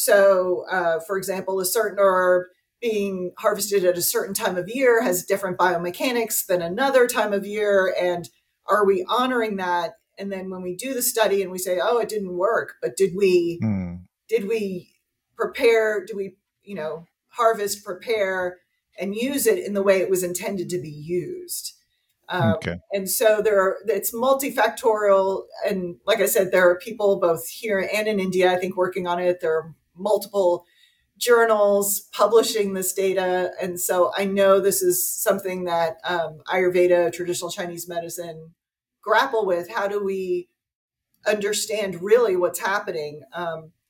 So, uh, for example, a certain herb being harvested at a certain time of year has different biomechanics than another time of year. And are we honoring that? And then when we do the study and we say, oh, it didn't work, but did we, Mm. did we prepare, do we, you know, harvest, prepare, and use it in the way it was intended to be used? Um, Okay. and so there are, it's multifactorial. And like I said, there are people both here and in India, I think, working on it. There are multiple journals publishing this data. And so I know this is something that um, Ayurveda, traditional Chinese medicine, grapple with. How do we understand really what's happening? Um,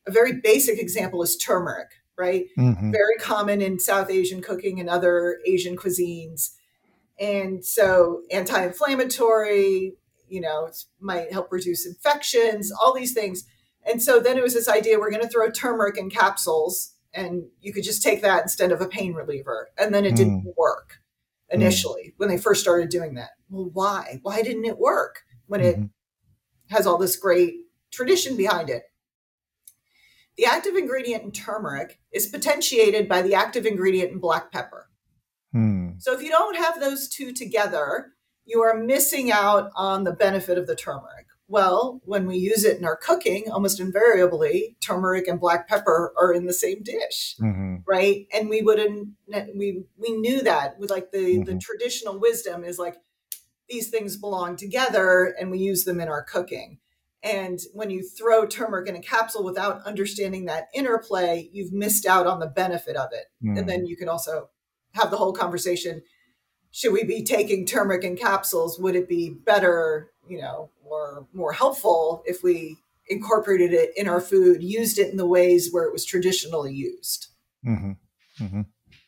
a very basic example is turmeric, right? Mm-hmm. Very common in South Asian cooking and other Asian cuisines. And so anti-inflammatory, you know, it might help reduce infections, all these things. And so then it was this idea, we're going to throw turmeric in capsules and you could just take that instead of a pain reliever. And then it didn't Mm. work initially when they first started doing that. Well, why? Why didn't it work when it Mm-hmm. has all this great tradition behind it? The active ingredient in turmeric is potentiated by the active ingredient in black pepper. Mm. So if you don't have those two together, you are missing out on the benefit of the turmeric. Well, when we use it in our cooking, almost invariably, turmeric and black pepper are in the same dish, Mm-hmm. right? And we wouldn't, we we knew that with like the, Mm-hmm. the traditional wisdom is like, these things belong together and we use them in our cooking. And when you throw turmeric in a capsule without understanding that interplay, you've missed out on the benefit of it. Mm. And then you can also have the whole conversation. Should we be taking turmeric in capsules? Would it be better, you know, or more helpful if we incorporated it in our food, used it in the ways where it was traditionally used? Mm-hmm. Mm-hmm.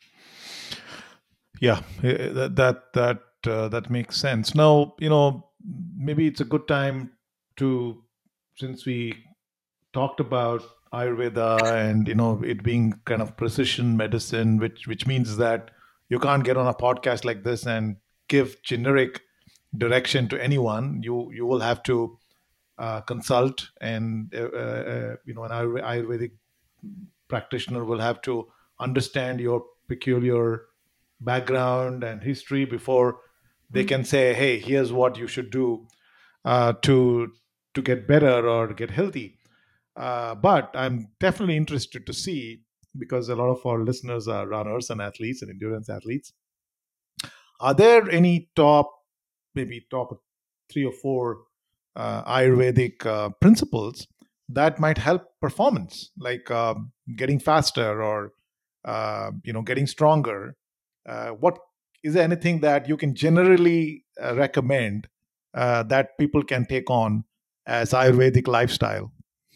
Yeah, eh, that that that uh, that makes sense. Now, you know, maybe it's a good time to, since we talked about Ayurveda and you know it being kind of precision medicine, which which means that you can't get on a podcast like this and give generic direction to anyone. You you will have to uh, consult, and uh, uh, you know an Ayur- Ayurvedic practitioner will have to understand your peculiar background and history before they can say, "Hey, here's what you should do uh, to to get better or get healthy." Uh, but I'm definitely interested to see, because a lot of our listeners are runners and athletes and endurance athletes. Are there any top, maybe top three or four uh, Ayurvedic uh, principles that might help performance, like um, getting faster or uh, you know getting stronger? Uh, what is there anything that you can generally uh, recommend uh, that people can take on as Ayurvedic lifestyle?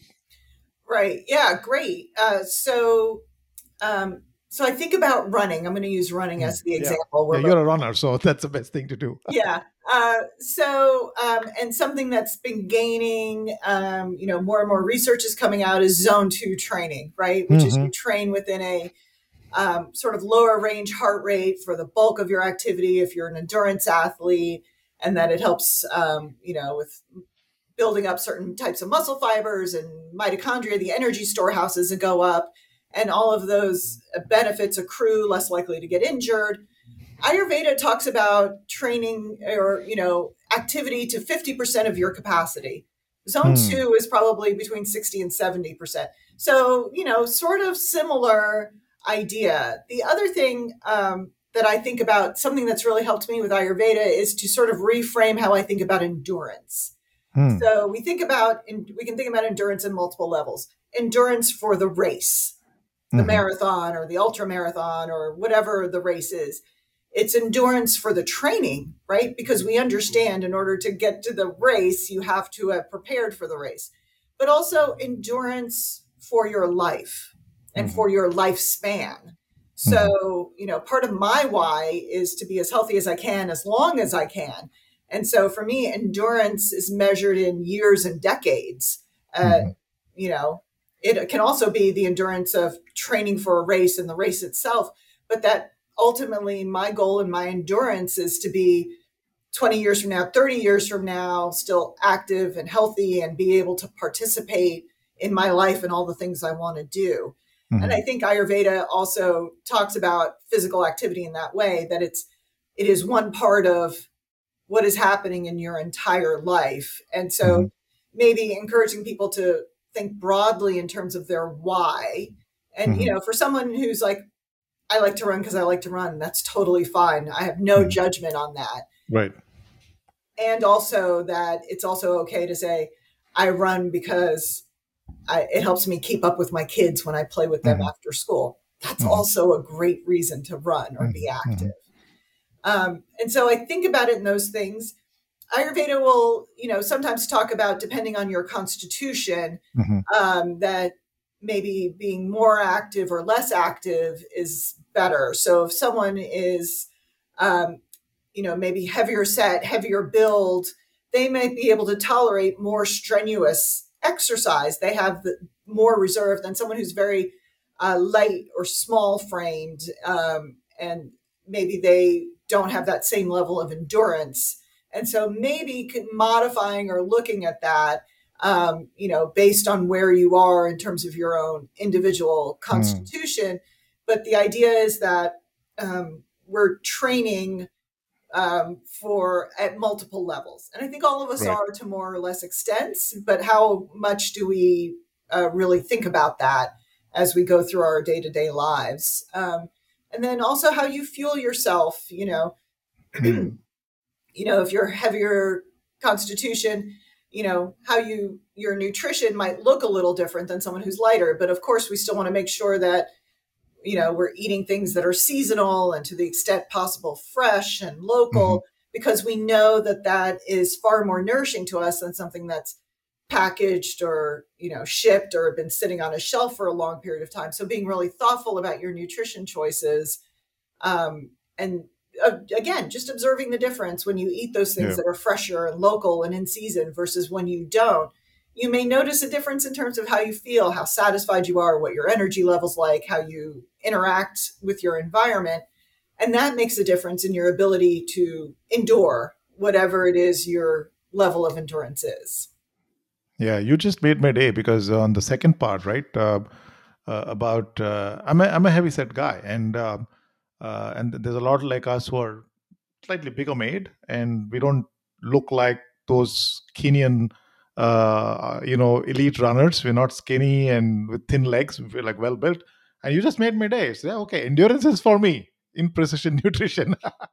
Right. Yeah, great. Uh, so, um, so I think about running. I'm going to use running Mm, as the yeah, example. yeah, We're you're both, a runner, so that's the best thing to do. yeah. Uh, so, um, and something that's been gaining, um, you know, more and more research is coming out is zone two training, right? Which is Hmm. you train within a um, sort of lower range heart rate for the bulk of your activity if you're an endurance athlete, and that it helps, um, you know, with building up certain types of muscle fibers and mitochondria, the energy storehouses that go up, and all of those benefits accrue, less likely to get injured. Ayurveda talks about training or, you know, activity to fifty percent of your capacity. Zone Hmm. two is probably between sixty and seventy percent. So, you know, sort of similar idea. The other thing um, that I think about, something that's really helped me with Ayurveda, is to sort of reframe how I think about endurance. Hmm. So we think about, we can think about endurance in multiple levels. Endurance for the race, the Hmm. marathon or the ultra marathon or whatever the race is. It's endurance for the training, right? Because we understand in order to get to the race, you have to have prepared for the race, but also endurance for your life and Hmm. for your lifespan. Hmm. So, you know, part of my why is to be as healthy as I can, as long as I can. And so for me, endurance is measured in years and decades. Uh, Hmm. you know, it can also be the endurance of training for a race and the race itself, but that ultimately my goal and my endurance is to be twenty years from now, thirty years from now, still active and healthy and be able to participate in my life and all the things I want to do. And Hmm. I think Ayurveda also talks about physical activity in that way, that it's, it is one part of what is happening in your entire life. And Hmm. so maybe encouraging people to think broadly in terms of their why. And, you Hmm. know, for someone who's like, I like to run because I like to run, that's totally fine. I have no Hmm. judgment on that. Right. And also that it's also okay to say, I run because I, it helps me keep up with my kids when I play with them Hmm. after school. That's Hmm. also a great reason to run or be active. Hmm. Um, and so I think about it in those things. Ayurveda will, you know, sometimes talk about, depending on your constitution, Hmm. um, that maybe being more active or less active is better. So if someone is, um, you know, maybe heavier set, heavier build, they might be able to tolerate more strenuous exercise. They have the, more reserve than someone who's very uh, light or small framed, um, and maybe they don't have that same level of endurance. And so maybe modifying or looking at that, um, you know, based on where you are in terms of your own individual Hmm. constitution. But the idea is that um, we're training um, for at multiple levels. And I think all of us Right. are to more or less extents, but how much do we uh, really think about that as we go through our day to day lives? Um, and then also how you fuel yourself, you know, Hmm. you know, if you're heavier constitution, you know, how you, your nutrition might look a little different than someone who's lighter. But of course, we still want to make sure that you know we're eating things that are seasonal and to the extent possible fresh and Hmm. local, because we know that that is far more nourishing to us than something that's packaged or you know shipped or been sitting on a shelf for a long period of time. So being really thoughtful about your nutrition choices, um, and uh, again, just observing the difference when you eat those things Yeah. that are fresher and local and in season versus when you don't. You may notice a difference in terms of how you feel, how satisfied you are, what your energy level's like, how you interact with your environment. And that makes a difference in your ability to endure whatever it is your level of endurance is. Yeah, you just made my day because on the second part, right, uh, uh, about uh, I'm a I'm a heavy set guy, and uh, uh, and there's a lot like us who are slightly bigger made, and we don't look like those Kenyan, uh, you know, elite runners. We're not skinny and with thin legs. We're like well built. And you just made my day. So, yeah, okay, endurance is for me in precision nutrition.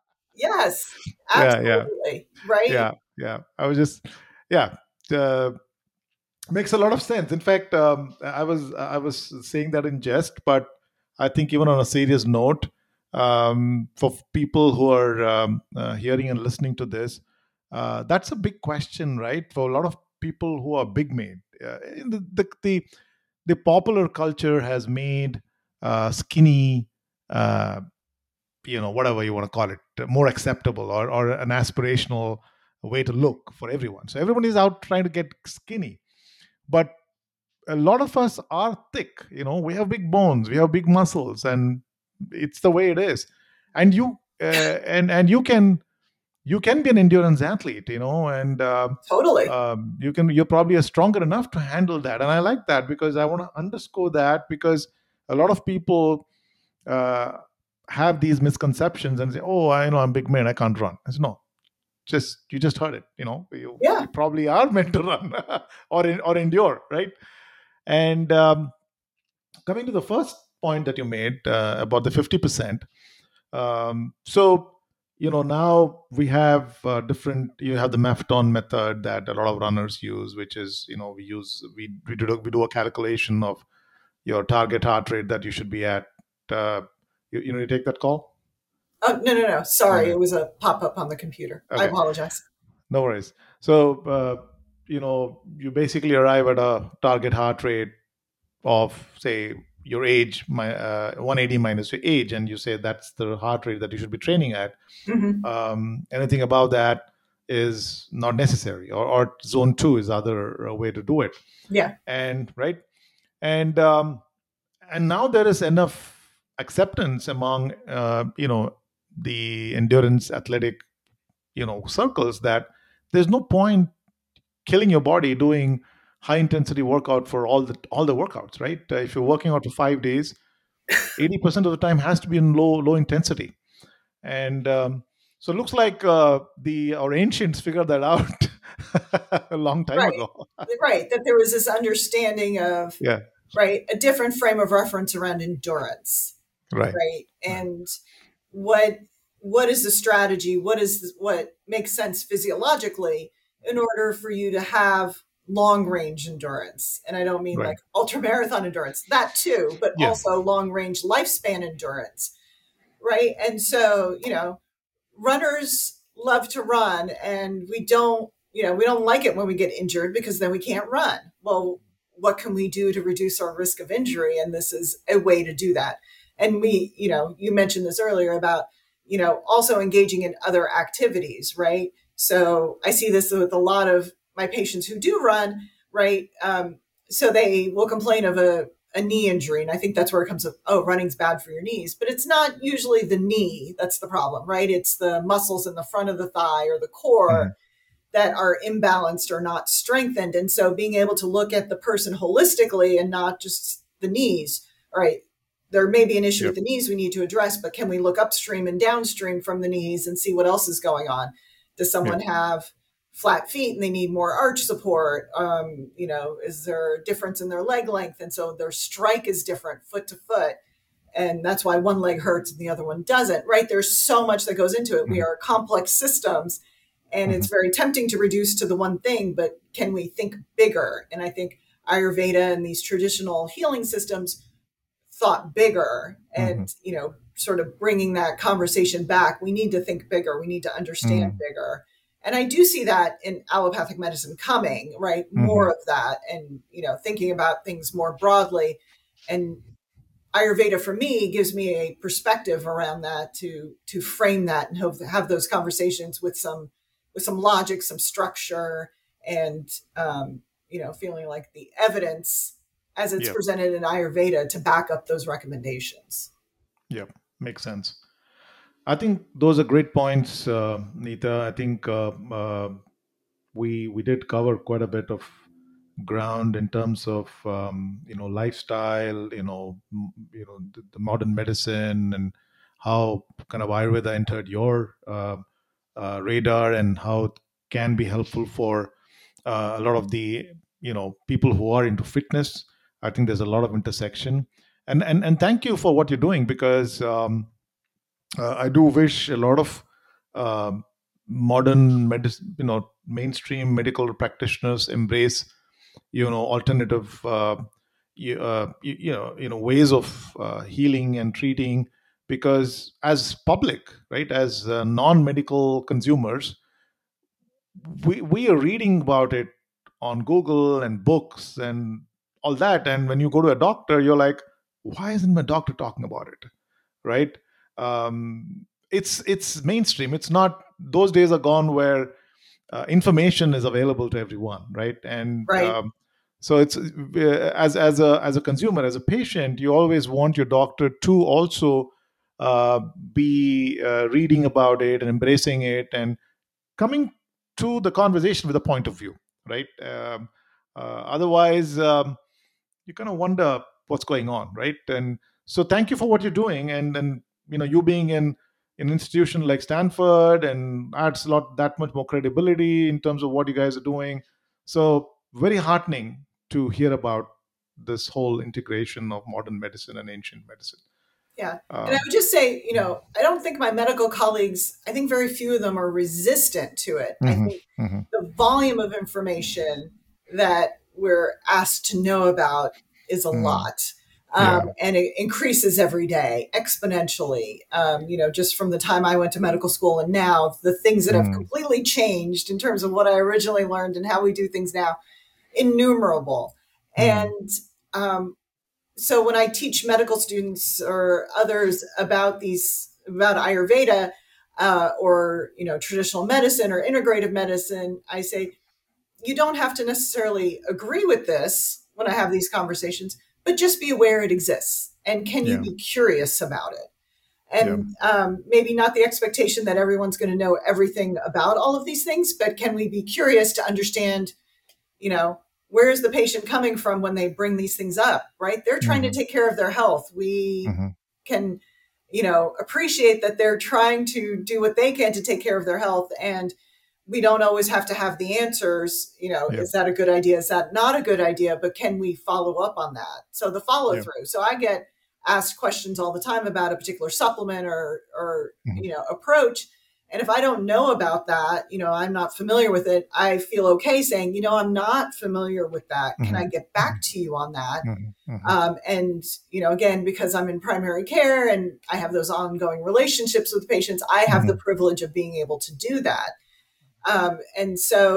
Yes, Yeah, yeah, absolutely. Right? yeah, yeah. I was just, yeah. Uh, Makes a lot of sense. In fact, um, I was I was saying that in jest, but I think even on a serious note, um, for people who are um, uh, hearing and listening to this, uh, that's a big question, right? For a lot of people who are big made, uh, in the, the the the popular culture has made uh, skinny, uh, you know, whatever you want to call it, more acceptable or or an aspirational way to look for everyone. So everyone is out trying to get skinny, but a lot of us are thick. You know, we have big bones, we have big muscles, and it's the way it is. And you uh, and and you can you can be an endurance athlete, you know, and uh, Totally. um, you can you're probably stronger enough to handle that. And I like that because I want to underscore that, because a lot of people uh, have these misconceptions and say, oh, I know I'm big man, I can't run. I said, no, just you just heard it. You know, you, Yeah. you probably are meant to run or or endure, right? And um, coming to the first point that you made uh, about the fifty percent, um, so you know now we have uh, different, you have the Mafton method that a lot of runners use, which is, you know, we use we we do, we do a calculation of your target heart rate that you should be at. uh, you, you know, you take that call. Oh, no, no, no. Sorry. Okay. It was a pop up on the computer. I Okay, apologize. no worries. So uh, you know, you basically arrive at a target heart rate of, say, your age, my uh, one eighty minus your age, and you say that's the heart rate that you should be training at. Hmm. Um, anything above that is not necessary, or, or zone two is the other uh, way to do it. Yeah. And right, and um, and now there is enough acceptance among uh, you know, the endurance athletic, you know, circles, that there's no point killing your body doing high intensity workout for all the all the workouts, right? Uh, if you're working out for five days, eighty percent of the time has to be in low low intensity. And um, so it looks like uh, the our ancients figured that out a long time Right. ago. Right. That there was this understanding of, Yeah, right, a different frame of reference around endurance. right, Right. right. And what what is the strategy? What is what makes sense physiologically in order for you to have long range endurance? And I don't mean Right. like ultra marathon endurance, that too, but Yeah. also long range lifespan endurance. Right. And so, you know, runners love to run, and we don't, you know, we don't like it when we get injured because then we can't run. Well, what can we do to reduce our risk of injury? And this is a way to do that. And we, you know, you mentioned this earlier about, you know, also engaging in other activities, right? So I see this with a lot of my patients who do run, right? Um, so they will complain of a, a knee injury. And I think that's where it comes up, oh, running's bad for your knees. But it's not usually the knee that's the problem, right? It's the muscles in the front of the thigh or the core Mhm. that are imbalanced or not strengthened. And so being able to look at the person holistically and not just the knees, all right, there may be an issue with Yep. the knees we need to address, but can we look upstream and downstream from the knees and see what else is going on? Does someone Yep. have flat feet and they need more arch support? Um, you know, is there a difference in their leg length? And so their strike is different foot to foot. And that's why one leg hurts and the other one doesn't, right? There's so much that goes into it. We Mhm. are complex systems, and it's Mhm. very tempting to reduce to the one thing, but can we think bigger? And I think Ayurveda and these traditional healing systems thought bigger, Mhm. and, you know, sort of bringing that conversation back. We need to think bigger. We need to understand Mhm. bigger. And I do see that in allopathic medicine coming, right? More Mhm. of that, and, you know, thinking about things more broadly. And Ayurveda for me gives me a perspective around that to to frame that and have, have those conversations with some with some logic, some structure, and um, you know, feeling like the evidence as it's Yep. presented in Ayurveda to back up those recommendations. Yep. Makes sense. I think those are great points, uh, Nita. I think uh, uh, we we did cover quite a bit of ground in terms of um, you know lifestyle, you know, m- you know the, the modern medicine and how kind of Ayurveda entered your uh, uh, radar and how it can be helpful for uh, a lot of the you know people who are into fitness. I think there's a lot of intersection, and and and thank you for what you're doing because. Um, uh, I do wish a lot of um modern medicine, you know, mainstream medical practitioners embrace, you know, alternative, uh, you, uh, you, you know, you know, ways of uh, healing and treating. Because as public, right, as uh, non-medical consumers, we we are reading about it on Google and books and all that. And when you go to a doctor, you're like, why isn't my doctor talking about it? Right? Um, it's it's mainstream. It's not. Those days are gone where uh, information is available to everyone, right? And Right. um, so it's uh, as as a as a consumer, as a patient, you always want your doctor to also uh, be uh, reading about it and embracing it and coming to the conversation with a point of view, right? Um, uh, otherwise. Um, you kind of wonder what's going on, right? And so thank you for what you're doing, and and you know you being in an institution like Stanford and adds a lot that much more credibility in terms of what you guys are doing. So very heartening to hear about this whole integration of modern medicine and ancient medicine. Yeah. And I Um, would just say, you know, I don't think my medical colleagues, I think very few of them are resistant to it. I mhm, think mhm. the volume of information that we're asked to know about is a Mm, lot. Um, yeah. and it increases every day exponentially. Um, you know, just from the time I went to medical school and now, the things that have Mm, completely changed in terms of what I originally learned and how we do things now, innumerable. mm, And um, so when I teach medical students or others about these about Ayurveda uh, or you know traditional medicine or integrative medicine, I say you don't have to necessarily agree with this when I have these conversations, but just be aware it exists and can you yeah. be curious about it? Yeah. And um, maybe not the expectation that everyone's going to know everything about all of these things, but can we be curious to understand you know, where is the patient coming from when they bring these things up, right? They're trying to Hmm. take care of their health. We Hmm. can, you know, appreciate that they're trying to do what they can to take care of their health. And we don't always have to have the answers. You know, Yeah. is that a good idea? Is that not a good idea? But can we follow up on that? So the follow Yeah. through. So I get asked questions all the time about a particular supplement or, or, Hmm. you know, approach. And if I don't know about that, you know, I'm not familiar with it, I feel okay saying, you know, I'm not familiar with that. Can Hmm. I get back to you on that? Hmm. Hmm. Um, and, you know, again, because I'm in primary care and I have those ongoing relationships with patients, I have the Hmm. privilege of being able to do that. Um, and so,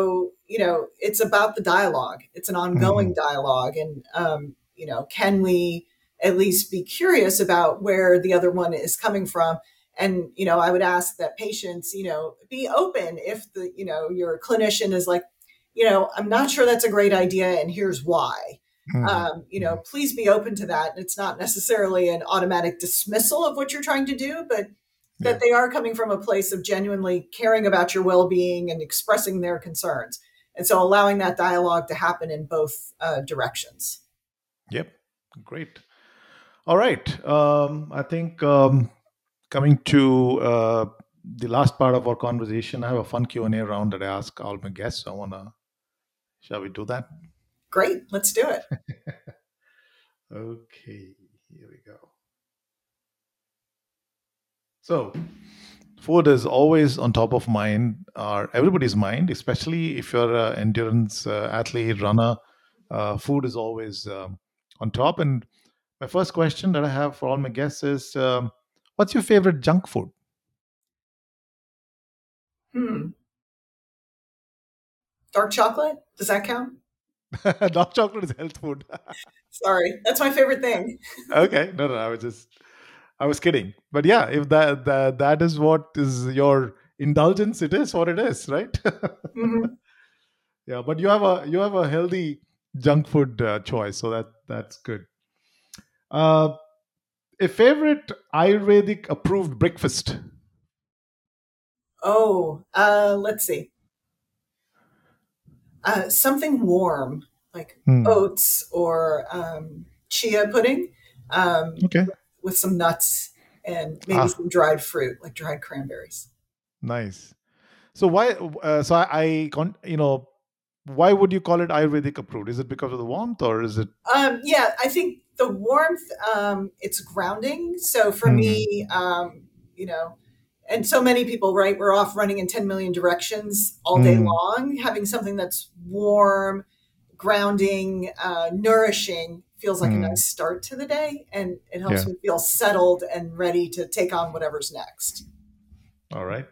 you know, it's about the dialogue. It's an ongoing Mhm. dialogue. And, um, you know, can we at least be curious about where the other one is coming from? And, you know, I would ask that patients, you know, be open if the, you know, your clinician is like, you know, I'm not sure that's a great idea, and here's why. Mhm. Um, you know, Mhm. please be open to that. It's not necessarily an automatic dismissal of what you're trying to do, but that Yeah. they are coming from a place of genuinely caring about your well-being and expressing their concerns. And so allowing that dialogue to happen in both uh, directions. Yep. Great. All right. Um, I think um, coming to uh, the last part of our conversation, I have a fun Q and A round that I ask all my guests. So I wanna, shall we do that? Great, let's do it. Okay. Here we go. So food is always on top of mind, or everybody's mind, especially if you're an endurance uh, athlete, runner. Uh, food is always um, on top. And my first question that I have for all my guests is, um, what's your favorite junk food? Hmm. Dark chocolate, does that count? Dark chocolate is health food. Sorry, that's my favorite thing. Okay, no, no, I was just, I was kidding. But yeah, if that that that is what is your indulgence, it is what it is, right? Hmm. Yeah, but you have a you have a healthy junk food uh, choice, so that that's good. Uh, a favorite Ayurvedic approved breakfast. Oh, uh, let's see. Uh, something warm, like Hmm. oats or um, chia pudding, um, Okay. with some nuts and maybe Ah, some dried fruit, like dried cranberries. nice. So why? Uh, so I, I con- you know, why would you call it Ayurvedic approved? Is it because of the warmth, or is it? Um, yeah, I think the warmth, um, it's grounding. So for Hmm. me, um, you know, and so many people, right, we're off running in ten million directions all day Hmm. long. Having something that's warm, grounding, uh, nourishing feels like a Hmm. nice start to the day. And it helps Yeah. me feel settled and ready to take on whatever's next. All right.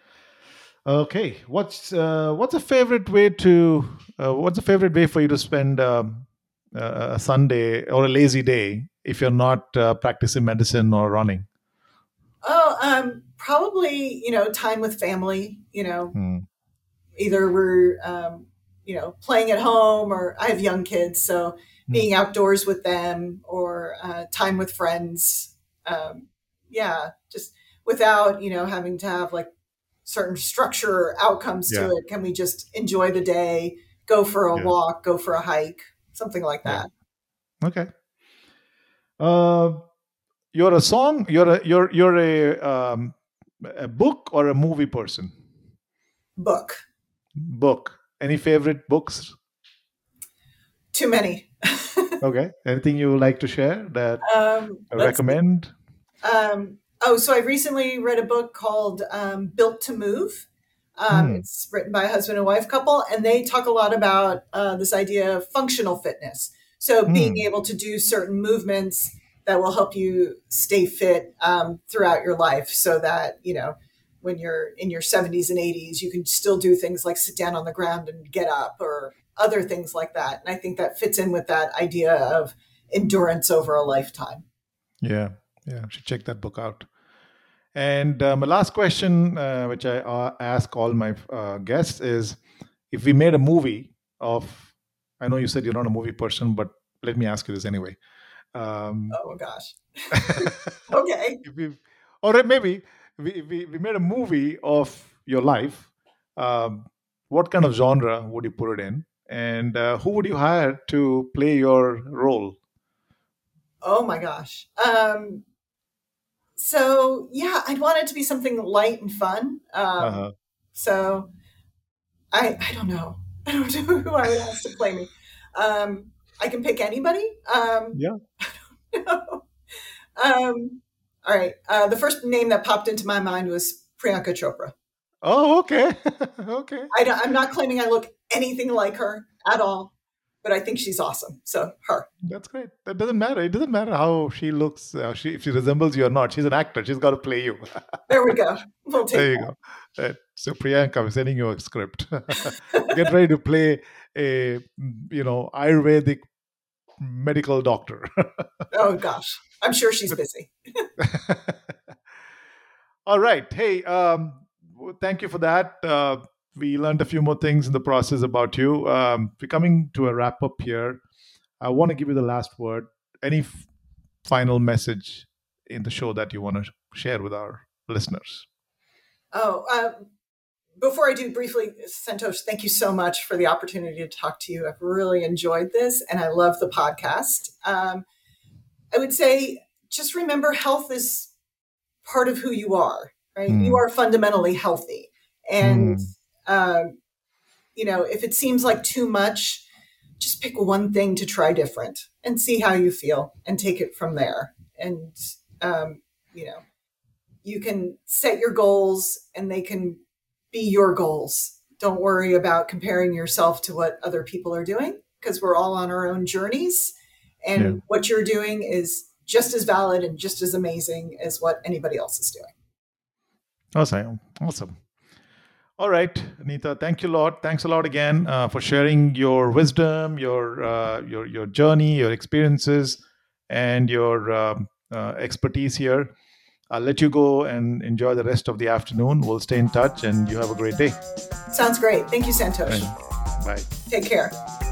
Okay. What's uh, what's a favorite way to uh, what's a favorite way for you to spend um, a a Sunday or a lazy day if you're not uh, practicing medicine or running? Oh, um, probably, you know, time with family, you know, Hmm. either we're um, you know, playing at home, or I have young kids, so Hmm. being outdoors with them, or uh, time with friends. um, yeah, just without, you know, having to have like certain structure or outcomes to Yeah. it. Can we just enjoy the day, go for a Yeah. walk, go for a hike, something like Yeah. that. Okay. Uh, you're a song. You're a you're you're a um, a book or a movie person. Book. Book. Any favorite books? Too many. Okay. Anything you would like to share that um, I let's see. recommend? Um, oh, so I recently read a book called um, Built to Move. Um, Hmm. it's written by a husband and wife couple, and they talk a lot about uh, this idea of functional fitness. So, being Hmm. able to do certain movements that will help you stay fit um, throughout your life, so that, you know, when you're in your seventies and eighties, you can still do things like sit down on the ground and get up, or other things like that. And I think that fits in with that idea of endurance over a lifetime. Yeah. Yeah. I should check that book out. And uh, my last question, uh, which I uh, ask all my uh, guests, is if we made a movie of, I know you said you're not a movie person, but let me ask you this anyway. Um, Oh gosh. if Okay. we, or maybe we, if we, we made a movie of your life, um, what kind of genre would you put it in? And uh, who would you hire to play your role? Oh my gosh. Um, so yeah, I'd want it to be something light and fun. Um, Uh-huh. so I I don't know. I don't know who I would ask to play me. Um, I can pick anybody. Um, Yeah. um, all right. Uh, the first name that popped into my mind was Priyanka Chopra. Oh, okay. Okay. I don't, I'm not claiming I look anything like her at all, but I think she's awesome. So her. That's great. That doesn't matter. It doesn't matter how she looks, uh, she, if she resembles you or not. She's an actor. She's got to play you. There we go. We'll take There you that. go. Uh, so Priyanka, I'm sending you a script. Get ready to play a, you know, Ayurvedic medical doctor. Oh gosh, I'm sure she's busy. All right. Hey, um, w- thank you for that. Uh, we learned a few more things in the process about you. Um, we're coming to a wrap up here. I want to give you the last word. Any f- final message in the show that you want to share with our listeners? Oh, uh, before I do, briefly, Santosh, thank you so much for the opportunity to talk to you. I've really enjoyed this, and I love the podcast. Um, I would say just remember health is part of who you are, right? You Mm, are fundamentally healthy. And, mm, um, you know, if it seems like too much, just pick one thing to try different and see how you feel and take it from there. And, um, you know, you can set your goals and they can be your goals. Don't worry about comparing yourself to what other people are doing because we're all on our own journeys. yeah. And what you're doing is just as valid and just as amazing as what anybody else is doing. Awesome. Awesome. All right, Anita. Thank you a lot. Thanks a lot again uh, for sharing your wisdom, your uh, your your journey, your experiences, and your um, uh, expertise here. I'll let you go and enjoy the rest of the afternoon. We'll stay in touch, and you have a great day. Sounds great. Thank you, Santosh. And bye. Take care.